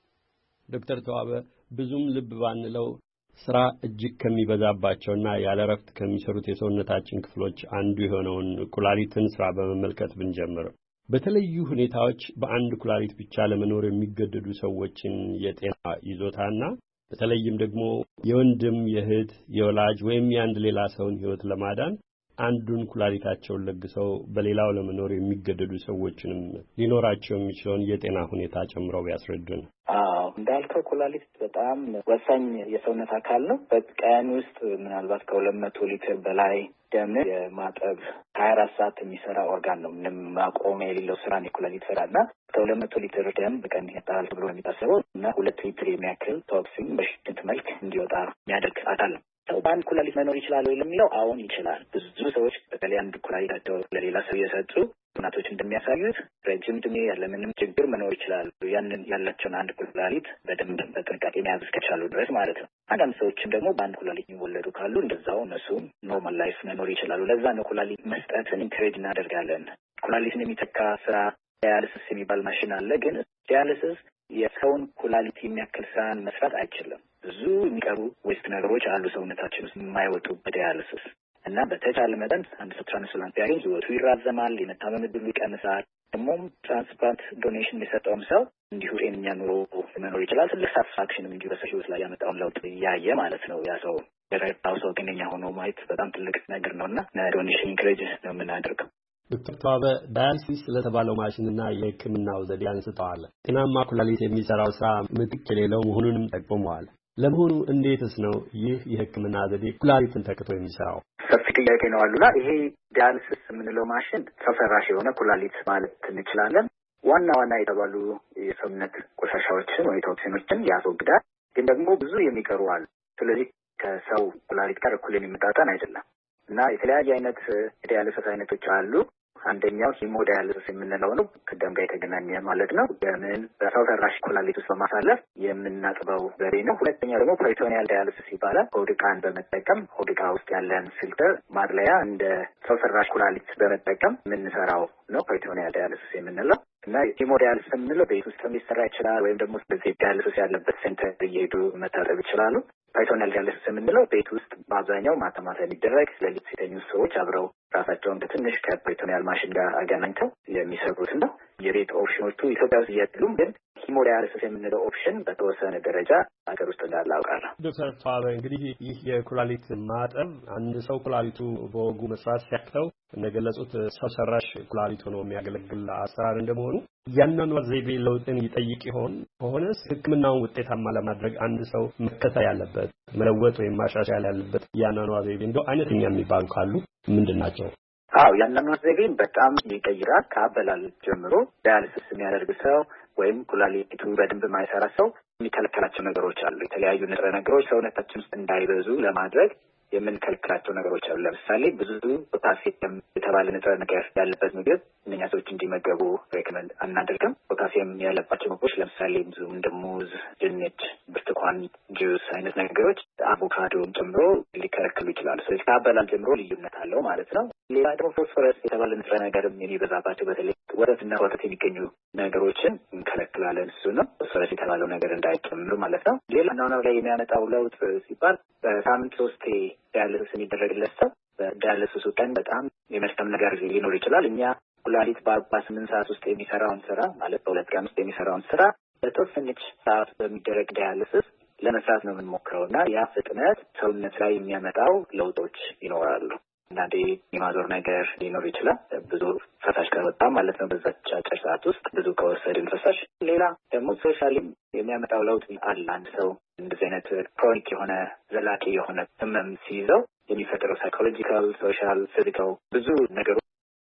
ዶክተር ተዋበ ብዙም ልብ ባንለው ስራ እጅግ ከሚበዛባቸውና ያለ ረፍት ከሚሰሩት የሰውነታችን ክፍሎች አንዱ የሆነውን ኩላሊትን ስራ በመመልከት ብንጀምር በተለዩ ሁኔታዎች በአንድ ኩላሊት ብቻ ለመኖር የሚገደዱ ሰዎችን የጤና ይዞታና በተለይም ደግሞ የወንድም የእህት የወላጅ ወይም የአንድ ሌላ ሰውን ህይወት ለማዳን አንዱን ኩላሊታቸውን ለግሰው በሌላው ለመኖር የሚገደዱ ሰዎችንም ሊኖራቸው የሚችለውን የጤና ሁኔታ ጨምረው ያስረዱን። እንዳልከው ኩላሊት በጣም ወሳኝ የሰውነት አካል ነው። በቀን ውስጥ ምናልባት ከ200 ሊትር በላይ ደም የማጠብ 24 ሰዓት የሚሰራ ኦርጋን ነው። ምንም ማቆሚያ የሌለው ስራ ነው ኩላሊት ስራና ከ200 ሊትር ደም በቀን ይጣል ተብሎ የሚታሰበው እና 2 ሊትር የሚያክል ቶክሲን በሽንት መልክ እንዲወጣ የሚያደርግ አካል ነው። ሰው በአንድ ኩላሊት መኖር ይችላል ወይ ለሚለው አሁን ይችላል። ብዙ ሰዎች በተለይ አንድ ኩላሊታቸው ለሌላ ሰው የሰጡ ጥናቶች እንደሚያሳዩት ረጅም ዕድሜ ያለምንም ችግር መኖር ይችላሉ። ያንን ያላቸውን አንድ ኩላሊት በደንብ በጥንቃቄ መያዝ እስከቻሉ ድረስ ማለት ነው። አንዳንድ ሰዎችም ደግሞ በአንድ ኩላሊት የሚወለዱ ካሉ እንደዛው እነሱም ኖርማል ላይፍ መኖር ይችላሉ። ለዛ ነው ኩላሊት መስጠትን ኢንከሬጅ እናደርጋለን። ኩላሊትን የሚተካ ስራ ዲያሊሲስ የሚባል ማሽን አለ። ግን ዲያሊሲስ የሰውን ኩላሊት የሚያክል ስራን መስራት አይችልም። ብዙ የሚቀሩ ዌስት ነገሮች አሉ ሰውነታችን ውስጥ የማይወጡ በዲያሊሲስ እና በተቻለ መጠን አንድ ሰው ትራንስፕላንት ቢያገኝ ህይወቱ ይራዘማል፣ የመታመም ዕድሉ ይቀንሳል። ደግሞም ትራንስፕላንት ዶኔሽን የሰጠውም ሰው እንዲሁ ጤነኛ ኑሮ መኖር ይችላል። ትልቅ ሳቲስፋክሽንም እንዲሁ በሰው ህይወት ላይ ያመጣውን ለውጥ እያየ ማለት ነው። ያ ሰው የረዳው ሰው ጤነኛ ሆኖ ማየት በጣም ትልቅ ነገር ነውና ዶኔሽን ኢንክሬጅ ነው የምናደርገው። ዶክተር ተዋበ ዳያሊሲስ ስለተባለው ማሽንና የህክምናው ዘዴ አንስተዋል። ጤናማ ኩላሊት የሚሰራው ስራ ምትክ የሌለው መሆኑንም ጠቁመዋል። ለመሆኑ እንዴትስ ነው ይህ የህክምና ዘዴ ኩላሊትን ተክቶ የሚሰራው? ሰፊ ጥያቄ ነው አሉላ። ይሄ ዲያሊሲስ የምንለው ማሽን ሰው ሰራሽ የሆነ ኩላሊት ማለት እንችላለን። ዋና ዋና የተባሉ የሰውነት ቆሻሻዎችን ወይ ቶክሲኖችን ያስወግዳል። ግን ደግሞ ብዙ የሚቀሩ አሉ። ስለዚህ ከሰው ኩላሊት ጋር እኩል የሚመጣጠን አይደለም እና የተለያየ አይነት የዲያሊሲስ አይነቶች አሉ። አንደኛው ሂሞዳያሊሲስ የምንለው ነው። ከደም ጋር የተገናኘ ማለት ነው። ደምን በሰው ሰራሽ ኩላሊት ውስጥ በማሳለፍ የምናጥበው ዘዴ ነው። ሁለተኛው ደግሞ ፐሪቶኒያል ዳያሊሲስ ይባላል። ሆድ ዕቃን በመጠቀም ሆድ ዕቃ ውስጥ ያለን ፊልተር ማጥለያ እንደ ሰው ሰራሽ ኩላሊት በመጠቀም የምንሰራው ነው ፐሪቶኒያል ዳያሊሲስ የምንለው እና ሂሞዳያሊሲስ የምንለው ቤት ውስጥ ሊሰራ ይችላል ወይም ደግሞ በዚህ ዳያሊሲስ ያለበት ሴንተር እየሄዱ መታጠብ ይችላሉ። ፐሪቶኒያል ዳያሊሲስ የምንለው ቤት ውስጥ በአብዛኛው ማታ ማታ የሚደረግ ሌሊት ሲተኙ ሰዎች አብረው ራሳቸውን በትንሽ ከፐሪቶኒያል ማሽን ጋር አገናኝተው የሚሰሩት ነው። የቤት ኦፕሽኖቹ ኢትዮጵያ ውስጥ እያሉም ግን ሂሞዳያሊሲስ የምንለው ኦፕሽን በተወሰነ ደረጃ ሀገር ውስጥ እንዳለ አውቃለሁ። ዶክተር ተዋበ እንግዲህ ይህ የኩላሊት ማጠብ አንድ ሰው ኩላሊቱ በወጉ መስራት ሲያቅተው እንደገለጹት ሰው ሰራሽ ኩላሊት ሆኖ የሚያገለግል አሰራር እንደመሆኑ ያንኗኗር ዘይቤ ለውጥን ይጠይቅ ይሆን? ከሆነስ ሕክምናውን ውጤታማ ለማድረግ አንድ ሰው መከተል ያለበት መለወጥ ወይም ማሻሻል ያለበት ያንኗኗር ዘይቤ እንደው አይነተኛ የሚባሉ ካሉ ምንድን ናቸው? ያንኗኗር ዘይቤን በጣም ይቀይራል። ከአበላል ጀምሮ ዳያሊሲስ የሚያደርግ ሰው ወይም ኩላሊቱ በደንብ የማይሰራ ሰው የሚከለከላቸው ነገሮች አሉ። የተለያዩ ንጥረ ነገሮች ሰውነታችን ውስጥ እንዳይበዙ ለማድረግ የምንከለክላቸው ነገሮች አሉ። ለምሳሌ ብዙ ፖታሲየም የተባለ ንጥረ ነገር ያለበት ምግብ እነኛ ሰዎች እንዲመገቡ ሬኮመንድ አናደርግም። ፖታሲየም ያለባቸው ምግቦች ለምሳሌ ብዙ እንደ ሙዝ፣ ድንች፣ ብርቱካን ጁስ አይነት ነገሮች አቮካዶን ጨምሮ ሊከለከሉ ይችላሉ። ስለዚህ ከአበላል ጀምሮ ልዩነት አለው ማለት ነው። ሌላ ደግሞ ፎስፎረስ የተባለ ንጥረ ነገርም የሚበዛባቸው በተለይ ወተትና ወተት የሚገኙ ነገሮችን እንከለክላለን። እሱ ነው ፎስፎረስ የተባለው ነገር እንዳይጨምሩ ማለት ነው። ሌላ ናው ላይ የሚያመጣው ለውጥ ሲባል በሳምንት 3 ዳያሊሲስ የሚደረግለት ሰው በዳያሊሲሱ ቀን በጣም የመድከም ነገር ሊኖር ይችላል። እኛ ኩላሊት በ48 ሰዓት ውስጥ የሚሰራውን ስራ ማለት በ2 ቀን ውስጥ የሚሰራውን ስራ በተወሰነች ሰዓት በሚደረግ ዳያሊሲስ ለመስራት ነው የምንሞክረው እና ያ ፍጥነት ሰውነት ላይ የሚያመጣው ለውጦች ይኖራሉ። አንዳንዴ የማዞር ነገር ሊኖር ይችላል። ብዙ ፈሳሽ ከወጣ ማለት ነው በዛች አጭር ሰዓት ውስጥ ብዙ ከወሰድን ፈሳሽ። ሌላ ደግሞ ሶሻሊ የሚያመጣው ለውጥ አለ። አንድ ሰው እንደዚህ አይነት ክሮኒክ የሆነ ዘላቂ የሆነ ህመም ሲይዘው የሚፈጠረው ሳይኮሎጂካል፣ ሶሻል፣ ፊዚካል ብዙ ነገሮች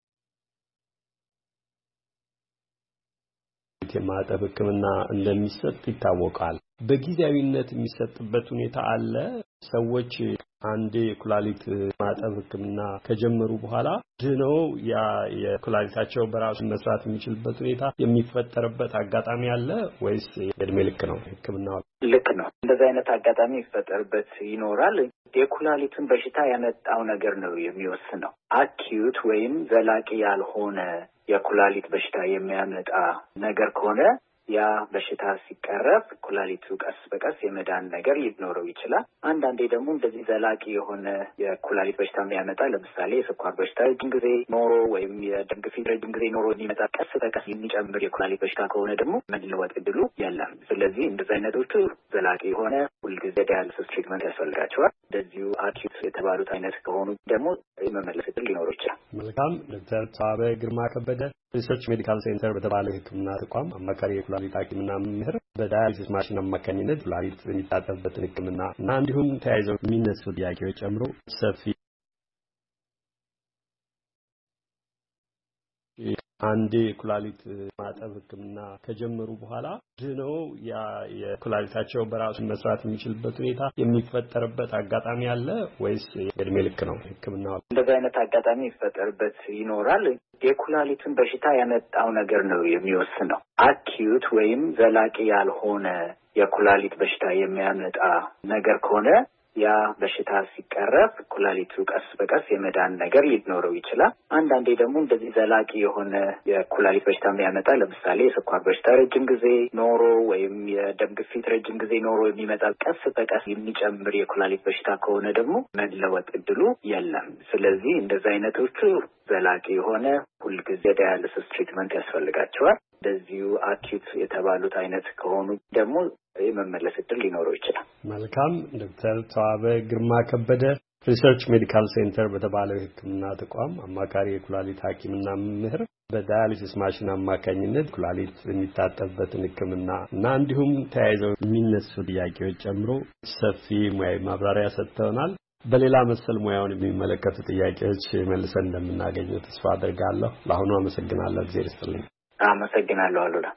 የማጠብ ሕክምና እንደሚሰጥ ይታወቃል። በጊዜያዊነት የሚሰጥበት ሁኔታ አለ። ሰዎች አንዴ ኩላሊት ማጠብ ህክምና ከጀመሩ በኋላ ድነው ያ የኩላሊታቸው በራሱ መስራት የሚችልበት ሁኔታ የሚፈጠርበት አጋጣሚ አለ ወይስ የእድሜ ልክ ነው ህክምናው? ልክ ነው። እንደዚህ አይነት አጋጣሚ ይፈጠርበት ይኖራል። የኩላሊትን በሽታ ያመጣው ነገር ነው የሚወስነው። አኪዩት ወይም ዘላቂ ያልሆነ የኩላሊት በሽታ የሚያመጣ ነገር ከሆነ ያ በሽታ ሲቀረፍ ኩላሊቱ ቀስ በቀስ የመዳን ነገር ሊኖረው ይችላል። አንዳንዴ ደግሞ እንደዚህ ዘላቂ የሆነ የኩላሊት በሽታ የሚያመጣ ለምሳሌ የስኳር በሽታ ረጅም ጊዜ ኖሮ ወይም የደም ግፊት ረጅም ጊዜ ኖሮ የሚመጣ ቀስ በቀስ የሚጨምር የኩላሊት በሽታ ከሆነ ደግሞ መለወጥ እድሉ የለም። ስለዚህ እንደዚህ አይነቶቹ ዘላቂ የሆነ ሁልጊዜ ዳያሊሲስ ትሪትመንት ያስፈልጋቸዋል። እንደዚሁ አኪዩት የተባሉት አይነት ከሆኑ ደግሞ የመመለስ እድል ሊኖረው ይችላል። መልካም። ዶክተር ተዋበ ግርማ ከበደ ሪሰርች ሜዲካል ሴንተር በተባለ ሕክምና ተቋም አማካሪ የኩላሊት ሐኪምና መምህር በዳያሊሲስ ማሽን አማካኝነት ኩላሊት የሚታጠብበትን ሕክምና እና እንዲሁም ተያይዘው የሚነሱ ጥያቄዎች ጨምሮ ሰፊ አንዴ ኩላሊት ማጠብ ህክምና ከጀመሩ በኋላ ድነው ያ የኩላሊታቸው በራሱ መስራት የሚችልበት ሁኔታ የሚፈጠርበት አጋጣሚ አለ ወይስ የእድሜ ልክ ነው ህክምናው? እንደዚህ አይነት አጋጣሚ ይፈጠርበት ይኖራል። የኩላሊትን በሽታ ያመጣው ነገር ነው የሚወስነው። አኪዩት ወይም ዘላቂ ያልሆነ የኩላሊት በሽታ የሚያመጣ ነገር ከሆነ ያ በሽታ ሲቀረፍ ኩላሊቱ ቀስ በቀስ የመዳን ነገር ሊኖረው ይችላል። አንዳንዴ ደግሞ እንደዚህ ዘላቂ የሆነ የኩላሊት በሽታ የሚያመጣ ለምሳሌ የስኳር በሽታ ረጅም ጊዜ ኖሮ ወይም የደም ግፊት ረጅም ጊዜ ኖሮ የሚመጣ ቀስ በቀስ የሚጨምር የኩላሊት በሽታ ከሆነ ደግሞ መለወጥ እድሉ የለም። ስለዚህ እንደዚህ አይነቶቹ ዘላቂ የሆነ ሁልጊዜ ዳያሊሲስ ትሪትመንት ያስፈልጋቸዋል። እንደዚሁ አኪዩት የተባሉት አይነት ከሆኑ ደግሞ የመመለስ እድል ሊኖረው ይችላል። መልካም። ዶክተር ተዋበ ግርማ ከበደ ሪሰርች ሜዲካል ሴንተር በተባለው ሕክምና ተቋም አማካሪ የኩላሊት ሐኪምና መምህር በዳያሊሲስ ማሽን አማካኝነት ኩላሊት የሚታጠብበትን ሕክምና እና እንዲሁም ተያይዘው የሚነሱ ጥያቄዎች ጨምሮ ሰፊ ሙያዊ ማብራሪያ ሰጥተውናል። በሌላ መሰል ሙያውን የሚመለከቱ ጥያቄዎች መልሰን እንደምናገኘው ተስፋ አድርጋለሁ። ለአሁኑ አመሰግናለሁ። እግዚአብሔር ይስጥልኝ። አመሰግናለሁ አሉላ።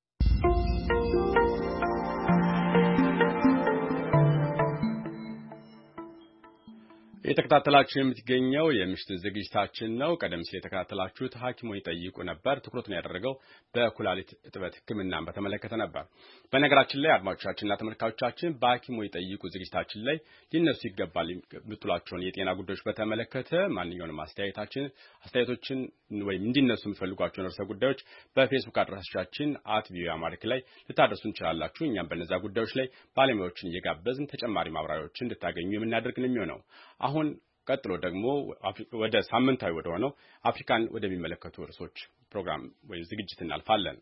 የተከታተላችሁ የምትገኘው የምሽቱን ዝግጅታችን ነው። ቀደም ሲል የተከታተላችሁት ሐኪሞን ይጠይቁ ነበር። ትኩረቱን ያደረገው በኩላሊት እጥበት ሕክምናን በተመለከተ ነበር። በነገራችን ላይ አድማጮቻችንና ተመልካቾቻችን በሐኪሞን ይጠይቁ ዝግጅታችን ላይ ሊነሱ ይገባል የምትሏቸውን የጤና ጉዳዮች በተመለከተ ማንኛውንም አስተያየቶችን ወይም እንዲነሱ የምትፈልጓቸውን ርዕሰ ጉዳዮች በፌስቡክ አድራሻችን @ቪኦኤአማሪክ ላይ ልታደርሱ እንችላላችሁ። እኛም በእነዛ ጉዳዮች ላይ ባለሙያዎችን እየጋበዝን ተጨማሪ ማብራሪያዎችን እንድታገኙ የምናደርግ ነው የሚሆነው። አሁን ቀጥሎ ደግሞ ወደ ሳምንታዊ ወደ ሆነው አፍሪካን ወደሚመለከቱ ርዕሶች ፕሮግራም ወይ ዝግጅት እናልፋለን።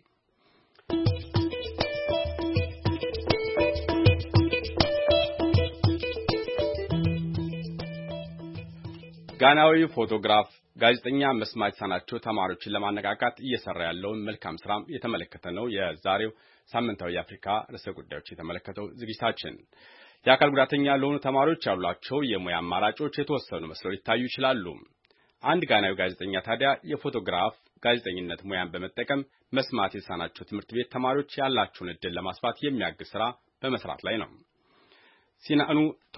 ጋናዊ ፎቶግራፍ ጋዜጠኛ መስማት የተሳናቸው ተማሪዎችን ለማነቃቃት እየሰራ ያለውን መልካም ስራ የተመለከተ ነው የዛሬው ሳምንታዊ የአፍሪካ ርዕሰ ጉዳዮች የተመለከተው ዝግጅታችን። የአካል ጉዳተኛ ለሆኑ ተማሪዎች ያሏቸው የሙያ አማራጮች የተወሰኑ መስለው ሊታዩ ይችላሉ። አንድ ጋናዊ ጋዜጠኛ ታዲያ የፎቶግራፍ ጋዜጠኝነት ሙያን በመጠቀም መስማት የተሳናቸው ትምህርት ቤት ተማሪዎች ያላቸውን እድል ለማስፋት የሚያግዝ ስራ በመስራት ላይ ነው። ሲናኑ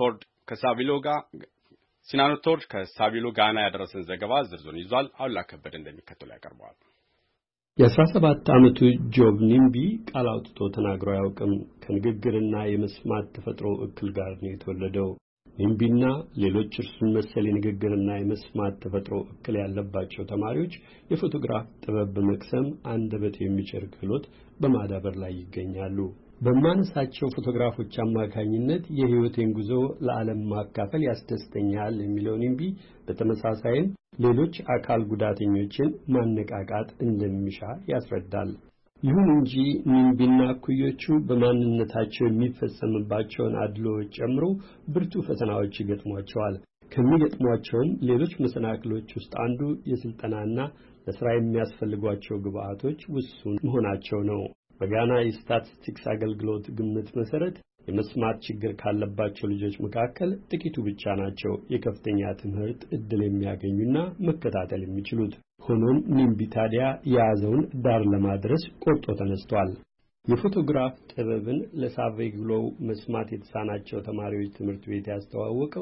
ቶርድ ከሳቪሎ ጋና ያደረሰን ዘገባ ዝርዝሩን ይዟል። አውላ ከበደ እንደሚከተለው ያቀርበዋል። የ17 ዓመቱ ጆብ ኒምቢ ቃል አውጥቶ ተናግሮ አያውቅም። ከንግግርና የመስማት ተፈጥሮ እክል ጋር ነው የተወለደው። ኒምቢና ሌሎች እርሱን መሰል የንግግርና የመስማት ተፈጥሮ እክል ያለባቸው ተማሪዎች የፎቶግራፍ ጥበብ በመቅሰም አንደበት የሚጭር ክህሎት በማዳበር ላይ ይገኛሉ። በማነሳቸው ፎቶግራፎች አማካኝነት የህይወቴን ጉዞ ለዓለም ማካፈል ያስደስተኛል የሚለው ኒምቢ በተመሳሳይም ሌሎች አካል ጉዳተኞችን ማነቃቃት እንደሚሻ ያስረዳል። ይሁን እንጂ ኒምቢና ኩዮቹ በማንነታቸው የሚፈጸምባቸውን አድሎዎች ጨምሮ ብርቱ ፈተናዎች ይገጥሟቸዋል። ከሚገጥሟቸውም ሌሎች መሰናክሎች ውስጥ አንዱ የስልጠናና ለስራ የሚያስፈልጓቸው ግብአቶች ውሱን መሆናቸው ነው። በጋና የስታቲስቲክስ አገልግሎት ግምት መሰረት የመስማት ችግር ካለባቸው ልጆች መካከል ጥቂቱ ብቻ ናቸው የከፍተኛ ትምህርት እድል የሚያገኙና መከታተል የሚችሉት። ሆኖም ኒምቢ ታዲያ የያዘውን ዳር ለማድረስ ቆርጦ ተነስቷል። የፎቶግራፍ ጥበብን ለሳቬግሎ መስማት የተሳናቸው ተማሪዎች ትምህርት ቤት ያስተዋወቀው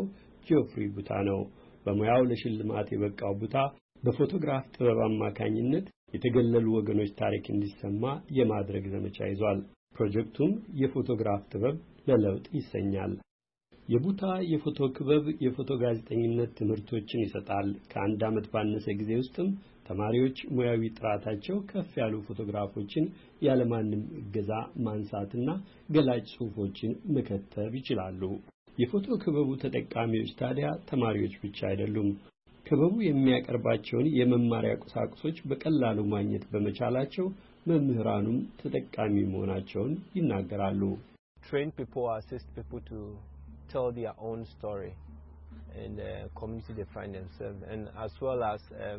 ጆፍሪ ቡታ ነው። በሙያው ለሽልማት የበቃው ቡታ በፎቶግራፍ ጥበብ አማካኝነት የተገለሉ ወገኖች ታሪክ እንዲሰማ የማድረግ ዘመቻ ይዟል። ፕሮጀክቱም የፎቶግራፍ ጥበብ ለለውጥ ይሰኛል። የቡታ የፎቶ ክበብ የፎቶ ጋዜጠኝነት ትምህርቶችን ይሰጣል። ከአንድ ዓመት ባነሰ ጊዜ ውስጥም ተማሪዎች ሙያዊ ጥራታቸው ከፍ ያሉ ፎቶግራፎችን ያለማንም እገዛ ማንሳትና ገላጭ ጽሑፎችን መከተብ ይችላሉ። የፎቶ ክበቡ ተጠቃሚዎች ታዲያ ተማሪዎች ብቻ አይደሉም። ክበቡ የሚያቀርባቸውን የመማሪያ ቁሳቁሶች በቀላሉ ማግኘት በመቻላቸው መምህራኑም ተጠቃሚ መሆናቸውን ይናገራሉ። Train people or assist people to tell their own story in the community they find themselves, and as well as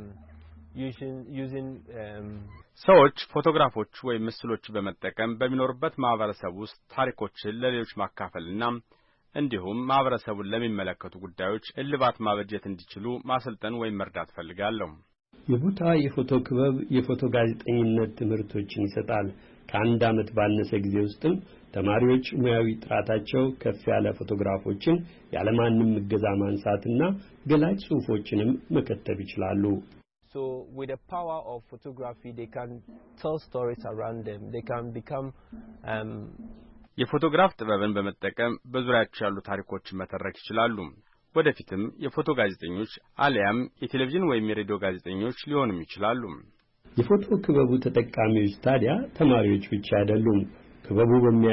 using ሰዎች ፎቶግራፎች ወይም ምስሎች በመጠቀም በሚኖርበት ማህበረሰብ ውስጥ ታሪኮችን ለሌሎች ማካፈልና እንዲሁም ማህበረሰቡን ለሚመለከቱ ጉዳዮች እልባት ማበጀት እንዲችሉ ማሰልጠን ወይም መርዳት ፈልጋለሁ። የቡታ የፎቶ ክበብ የፎቶ ጋዜጠኝነት ትምህርቶችን ይሰጣል። ከአንድ ዓመት ባነሰ ጊዜ ውስጥም ተማሪዎች ሙያዊ ጥራታቸው ከፍ ያለ ፎቶግራፎችን ያለማንም እገዛ ማንሳትና ገላጭ ጽሑፎችንም መከተብ ይችላሉ። So with the power of photography they can tell stories around them. They can become የፎቶግራፍ ጥበብን በመጠቀም በዙሪያቸው ያሉ ታሪኮችን መተረክ ይችላሉ። ወደፊትም የፎቶ ጋዜጠኞች አሊያም የቴሌቪዥን ወይም የሬዲዮ ጋዜጠኞች ሊሆኑም ይችላሉ። የፎቶ ክበቡ ተጠቃሚዎች ታዲያ ተማሪዎች ብቻ አይደሉም። ክበቡ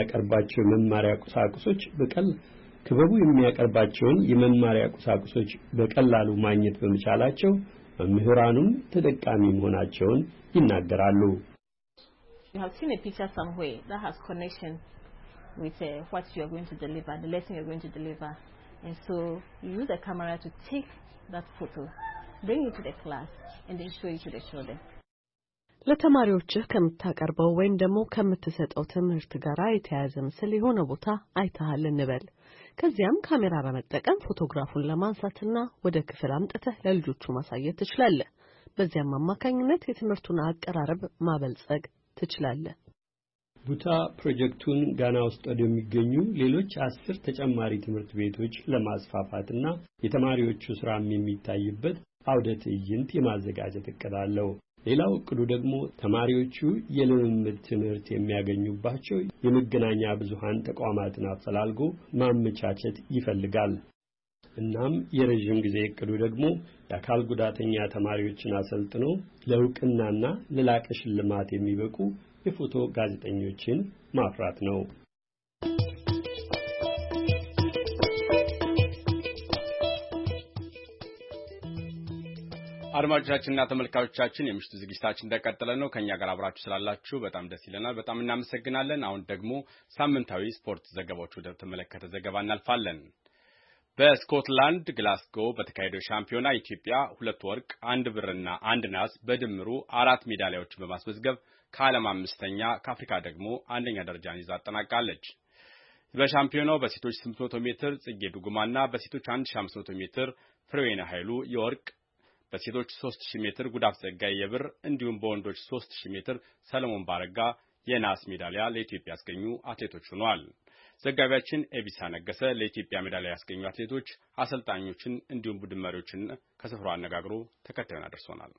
የመማሪያ ቁሳቁሶች በቀላሉ ማግኘት በመቻላቸው መምህራኑም ተጠቃሚ መሆናቸውን ይናገራሉ። You have seen a picture somewhere that has connection with what you are going to deliver, the lesson you are going to deliver. And so you use a camera to take that photo, bring it to the class, and then show it to the children. ለተማሪዎችህ ከምታቀርበው ወይም ደግሞ ከምትሰጠው ትምህርት ጋር የተያያዘ ምስል የሆነ ቦታ አይተሃል እንበል። ከዚያም ካሜራ በመጠቀም ፎቶግራፉን ለማንሳትና ወደ ክፍል አምጥተህ ለልጆቹ ማሳየት ትችላለህ። በዚያም አማካኝነት የትምህርቱን አቀራረብ ማበልጸግ ትችላለህ። ቡታ ፕሮጀክቱን ጋና ውስጥ ወደሚገኙ ሌሎች 10 ተጨማሪ ትምህርት ቤቶች ለማስፋፋትና የተማሪዎቹ ስራም የሚታይበት አውደ ትዕይንት የማዘጋጀት እቅድ አለው። ሌላው እቅዱ ደግሞ ተማሪዎቹ የልምምድ ትምህርት የሚያገኙባቸው የመገናኛ ብዙሃን ተቋማትን አፈላልጎ ማመቻቸት ይፈልጋል። እናም የረጅም ጊዜ እቅዱ ደግሞ የአካል ጉዳተኛ ተማሪዎችን አሰልጥኖ ለእውቅናና ለላቀ ሽልማት የሚበቁ የፎቶ ጋዜጠኞችን ማፍራት ነው። አድማጮቻችንና ተመልካቾቻችን የምሽቱ ዝግጅታችን እንደቀጠለ ነው። ከኛ ጋር አብራችሁ ስላላችሁ በጣም ደስ ይለናል። በጣም እናመሰግናለን። አሁን ደግሞ ሳምንታዊ ስፖርት ዘገባዎች ወደ ተመለከተ ዘገባ እናልፋለን። በስኮትላንድ ግላስጎ በተካሄደው ሻምፒዮና ኢትዮጵያ 2 ወርቅ፣ 1 ብርና 1 ናስ በድምሩ 4 ሜዳሊያዎችን በማስመዝገብ ከዓለም 5ኛ ከአፍሪካ ደግሞ 1ኛ ደረጃን ይዛ አጠናቃለች። በሻምፒዮናው በሴቶች 800 ሜትር ጽጌ ዱጉማና በሴቶች 1500 ሜትር ፍሬወይና ኃይሉ የወርቅ፣ በሴቶች 3000 ሜትር ጉዳፍ ጸጋይ የብር እንዲሁም በወንዶች 3000 ሜትር ሰለሞን ባረጋ የናስ ሜዳሊያ ለኢትዮጵያ ያስገኙ አትሌቶች ሆነዋል። ዘጋቢያችን ኤቢሳ ነገሰ ለኢትዮጵያ ሜዳሊያ ያስገኙ አትሌቶች፣ አሰልጣኞችን እንዲሁም ቡድን መሪዎችን ከስፍራው አነጋግሮ ተከታዩን አድርሶናል።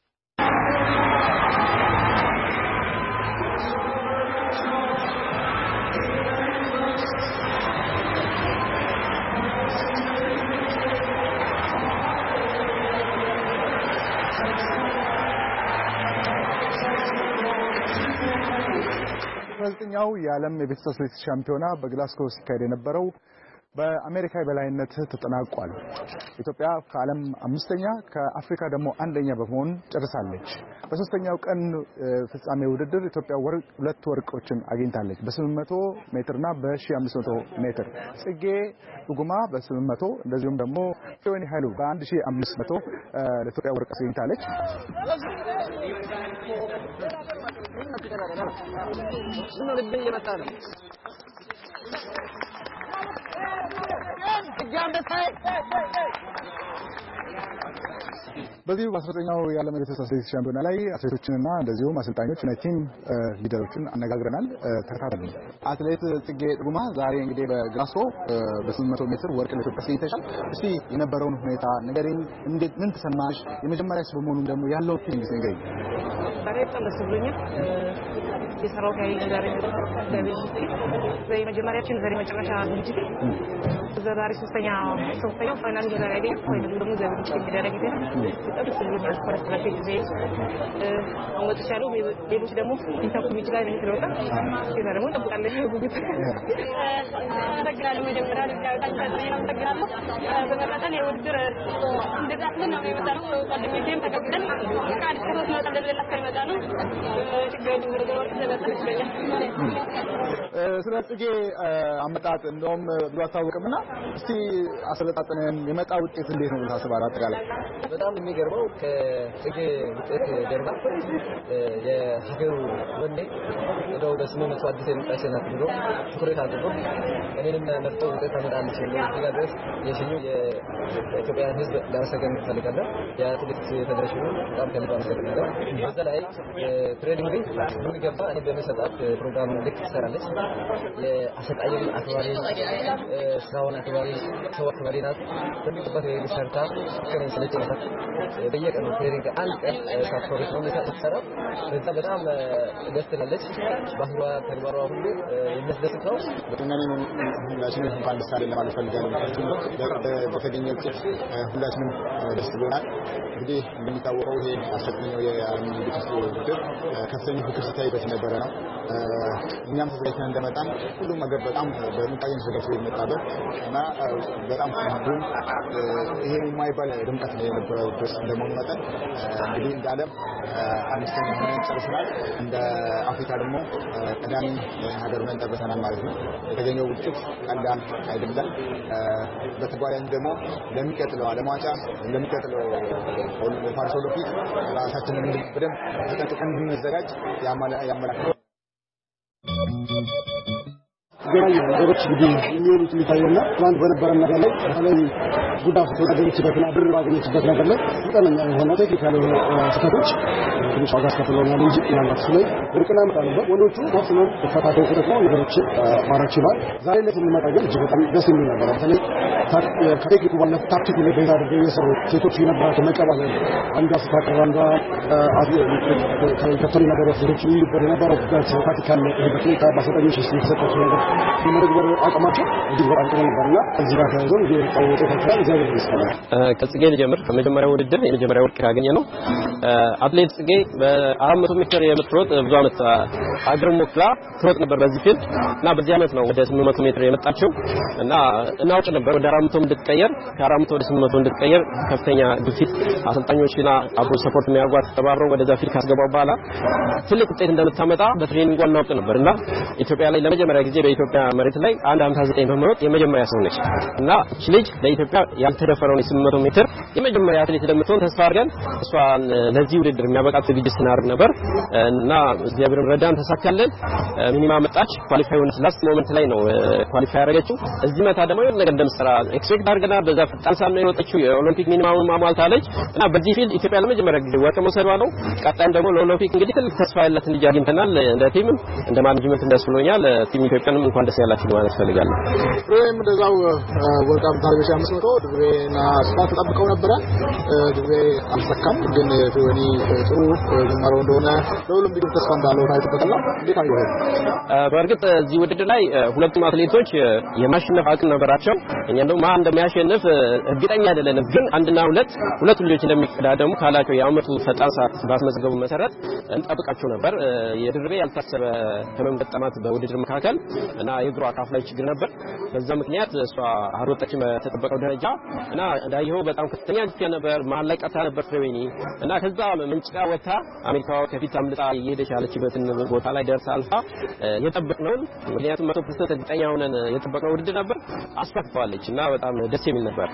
በ19ኛው የዓለም የቤተሰብ አትሌቲክስ ሻምፒዮና በግላስጎ ሲካሄድ የነበረው በአሜሪካ የበላይነት ተጠናቋል። ኢትዮጵያ ከዓለም 5ኛ ከአፍሪካ ደግሞ 1ኛ በመሆን ጨርሳለች። በ3ኛው ቀን ፍጻሜ ውድድር ኢትዮጵያ 2 ወርቆችን አግኝታለች። በ800 ሜትርና በ1500 ሜትር ጽጌ ዱጉማ በ800 እንደዚሁም ደግሞ ፍሬወይኒ ኃይሉ በ1500 ለኢትዮጵያ ወርቅ አግኝታለች። በዚህ በ19ኛው የዓለም እግር ኳስ አትሌቲክስ ሻምፒዮና ላይ አትሌቶችንና እንደዚሁም አሰልጣኞች እና ቲም ሊደሮችን አነጋግረናል። ተከታተሉ። አትሌት ጽጌ ጥጉማ ዛሬ እንግዲህ በግላስጎ በ800 ሜትር ወርቅ ለኢትዮጵያ አስገኝተሻል። እስቲ የነበረውን ሁኔታ ንገሪኝ። እንዴት ምን ተሰማሽ? የመጀመሪያሽ በመሆኑም ደግሞ ያለው ፊሊንግ ንገሪኝ። ዛሬ በጣም ደስ ብሎኛል። የሰራው ጋር ዛሬ በመጀመሪያችን ዛሬ መጨረሻ ዝግጅት ዛሬ ሶስተኛው ፋይናል ገራገኝ ወይ ደግሞ ዛሬ ገራገኝ በጣም ደስ ብሎኛል። ፎረስት ጊዜ ወጥቻለሁ። ሌሎች ደግሞ ሊታኩ ይችላል እንትሮታ ከዛ ደግሞ ተጠቃለሽ ጉጉት ተገራለ መጀመሪያ ተገራለ በመቀጠል የውድድር እንደዛት ነው የሚመጣው ቀድሜም ተከፍተን ካድ ከሮት ነው ተደረገ ለከመጣ ነው ችግሩ ወርቅ ስለተሰጠኝ ስለጽጌ አመጣጥ እንደውም ብሎ አታውቅምና እስቲ አሰለጣጠነን የመጣ ውጤት እንዴት ነው ታስባለህ? አጠቃላይ በጣም የሚገርመው ከጽጌ ውጤት ጀርባ የሀገሩ ወንዴ ወደው በስምምነቱ አዲስ የመጣች ናት ብሎ ትኩረት አድርጎ እኔንም መርጦ ውጤት አመጣለች የሚል ድጋፍ የሽኙ የኢትዮጵያ ሕዝብ ለማሰገን ፈልጋለሁ። የአትሌቲክስ ፌዴሬሽኑ በጣም ከልብ አመሰግናለሁ። በዛ ላይ ትሬኒንግ የሚገባ እኔ በመሰጣት ፕሮግራም ልክ ትሰራለች። የአሰልጣኝ አክባሪ ስራውን አክባሪ ሰው አክባሪ ናት። በሚገባት ሰርታ ከኔ ስለጨረሰች በየቀኑ ትሬኒንግ አንድ ቀን ሳትቆርጥ ነው የምትሰራው። በዛ በጣም ደስ ትላለች። ባህሏ ተግባሯ ሁሉ የሚያስደስት ነው። ሁላችንም እንኳን ደስ አለን ለማለት ፈልጋለሁ። በተገኘ ውጤት ሁላችንም ደስ ብሎናል። እንግዲህ እንደሚታወቀው ይሄ 19ኛው የዓለም እግር ኳስ ውድድር ከፍተኛ ፍቅር ሲታይበት የነበረ ነው። እኛም ተዘጋጅተን እንደመጣን ሁሉም ነገር በጣም በጥንቃቄ ተዘጋጅቶ የመጣበት እና በጣም ሁሉም ይሄ የማይባል ድምቀት ነው የነበረው ድረስ እንደመሆኑ መጠን እንግዲህ እንደ ዓለም አምስተኛ ሆነን ጨርሰናል። እንደ አፍሪካ ደግሞ ቀዳሚ ሀገር ሆነን ጨርሰናል ማለት ነው። የተገኘው ውጤት ቀላል አይደለም። በተጓዳኝ ደግሞ ለሚቀጥለው ዓለም ዋንጫ ለሚቀጥለው ፓሪስ ኦሎምፒክ ራሳችንን በደንብ ተጠንቅቀን እንድንዘጋጅ ያመላክታል። ነገሮች እንግዲህ የሚሆኑት የሚታየውና ትናንት በነበረ ነገር ላይ በተለይ ጉዳት ተደረገችበትና ብር ባገኘችበት ነገር ላይ መጠነኛ የሆነ ቴክኒካል ስህተቶች ትንሽ ዋጋ አስከፍለውናል እንጂ ምናልባት እሱ ላይ እርቅና መጣ ነበር። ወንዶቹ ማክሲመም ተፈታታይ ጥረት ነው ነገሮችን ማድረግ ችሏል። ዛሬ ላይ ስንመጣ ግን እጅግ በጣም ደስ የሚል ነበር። በተለይ ከቴክኒኩ ባለፈ ታክቲኩ ላይ ቤት አድርገው የሰሩ ሴቶች የነበራቸው መቀባበል አንዷ ስታቀር አንዷ ከፍተኛ ነገሮች ሴቶች የሚሉበት የነበረው ታክቲካል በተለይ በአሰልጣኞች የተሰጣቸው ነገር የመደግበር አቅማቸው እጅግ በጣም ጥሩ ነበርና እዚህ ጋር ተያይዞ ውጤታቸው እግዚአብሔር ይመስገን። ከጽጌ ልጀምር። ከመጀመሪያው ውድድር የመጀመሪያው ወርቅ ያገኘ ነው። አትሌት ጽጌ በ400 ሜትር የምትሮጥ ብዙ ዓመት ሀገርን ወክላ ትሮጥ ነበር በዚህ ፊልድ እና በዚህ ዓመት ነው ወደ 800 ሜትር የመጣችው እና እናውቅ ነበር ወደ 400 እንድትቀየር ከ400 ወደ 800 እንድትቀየር ከፍተኛ ግፊት አሰልጣኞችና አብሮ ሰፖርት የሚያጓት ተባብረው ወደዛ ፊልድ ካስገባው በኋላ ትልቅ ውጤት እንደምታመጣ በትሬኒንግ እናውቅ ነበርና ኢትዮጵያ ላይ ለመጀመሪያ ጊዜ በኢትዮጵያ መሬት ላይ 1:59 በመሮጥ የመጀመሪያ ሰው ነች እና እቺ ልጅ ለኢትዮጵያ ያልተደፈረውን 800 ሜትር የመጀመሪያ አትሌት እንደምትሆን ተስፋ አድርገን እሷን ለዚህ ውድድር የሚያበቃት ዝግጅት ስናደርግ ነበር እና እግዚአብሔር ረዳን፣ ተሳካለን። ሚኒማ መጣች፣ ኳሊፋይ ሆነች። ላስት ሞመንት ላይ ነው ኳሊፋይ ያደረገችው። እዚህ መታ ደግሞ የሆነ ነገር እንደምትሰራ ኤክስፔክት አድርገና በዛ ፈጣን ሳል ነው የወጣችው። የኦሎምፒክ ሚኒማውን ማሟልታለች እና በዚህ ፊልድ ኢትዮጵያ ለመጀመሪያ ጊዜ ወርቅ መውሰዷ ነው። ቀጣይም ደግሞ ለኦሎምፒክ እንግዲህ ትልቅ ተስፋ ያላት ልጅ አግኝተናል። እንደ ቲምም እንደ ማኔጅመንት ደስ ብሎኛል። ቲም ኢትዮጵያንም እንኳን ደስ ያላችሁ ማለት ፈልጋለሁ። ፍሬም እንደዛው ወርቅ አምታለች 500 ድሬና ስፋት ተጠብቀው ነበረ። ድሬ አልተሳካም፣ ግን ፍሬኒ ጥሩ ጅማሮ እንደሆነ ለሁሉም ቢግ ተስፋ እንዳለው ታይቶበታል። እንዴት አየው? በእርግጥ እዚህ ውድድር ላይ ሁለቱም አትሌቶች የማሸነፍ አቅም ነበራቸው። እኛ እንደው ማን እንደሚያሸንፍ እርግጠኛ አይደለንም፣ ግን አንድና ሁለት ልጆች እንደሚቀዳደሙ ካላቸው የአመቱ ፈጣን ሰዓት ባስመዘገቡ መሰረት እንጠብቃቸው ነበር። የድርቤ ያልታሰበ ህመም ገጠማት በውድድር መካከል እና የእግሯ ካፍ ላይ ችግር ነበር። በዛ ምክንያት እሷ አሮጠችም በተጠበቀው ደረጃ እና እንዳየው በጣም ከፍተኛ ግፊያ ነበር። መሀል ላይ ቀርታ ነበር ፍሬኒ እና ከዛ ምንጭቃ ወጣ አሜሪካዋ ከፊት አምልጣ እየሄደች ያለችበትን ቦታ ላይ ደርሳ አልፋ የጠበቅነው ምክንያቱም 100% እርግጠኛ ሆነን የጠበቅነው ውድድር ነበር አስፋፍተዋለች እና በጣም ደስ የሚል ነበር።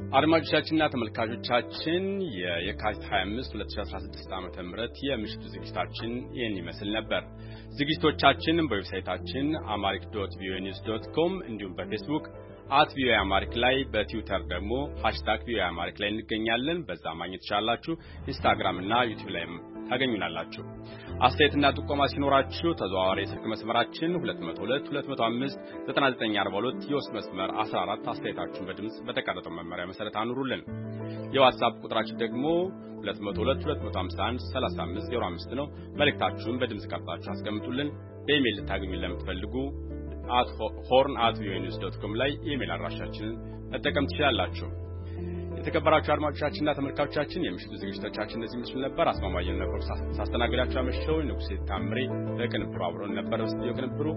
አድማጮቻችንና ተመልካቾቻችን የካቲት 25 2016 ዓ.ም የምሽቱ ዝግጅታችን ይህን ይመስል ነበር። ዝግጅቶቻችንን በዌብሳይታችን amharic.voanews.com እንዲሁም በፌስቡክ @voaamharic ላይ በትዊተር ደግሞ #voaamharic ላይ እንገኛለን። በዛ ማግኘት ትችላላችሁ። ኢንስታግራም እና ዩቲዩብ ላይም ታገኙናላችሁ። አስተያየትና ጥቆማ ሲኖራችሁ ተዘዋዋሪ የስልክ መስመራችን 202 205 9942 የውስጥ መስመር 14 አስተያየታችሁን በድምጽ በተቀረጠው መመሪያ መሰረት አኑሩልን። የዋትስአፕ ቁጥራችን ደግሞ 202 251 3505 ነው። መልእክታችሁን በድምጽ ቀርጻችሁ አስቀምጡልን። በኢሜል ልታገኙን ለምትፈልጉ horn@voanews.com ላይ ኢሜል አድራሻችንን መጠቀም ትችላላችሁ። የተከበራችሁ አድማጮቻችንና ተመልካቾቻችን የምሽቱ ዝግጅቶቻችን እዚህ ምስል ነበር። አስማማየን ነበር ሳስተናግዳችሁ አመሸው። ንጉሴ ታምሬ በቅንብሩ አብሮን ነበር። በስቱዲዮ ቅንብሩ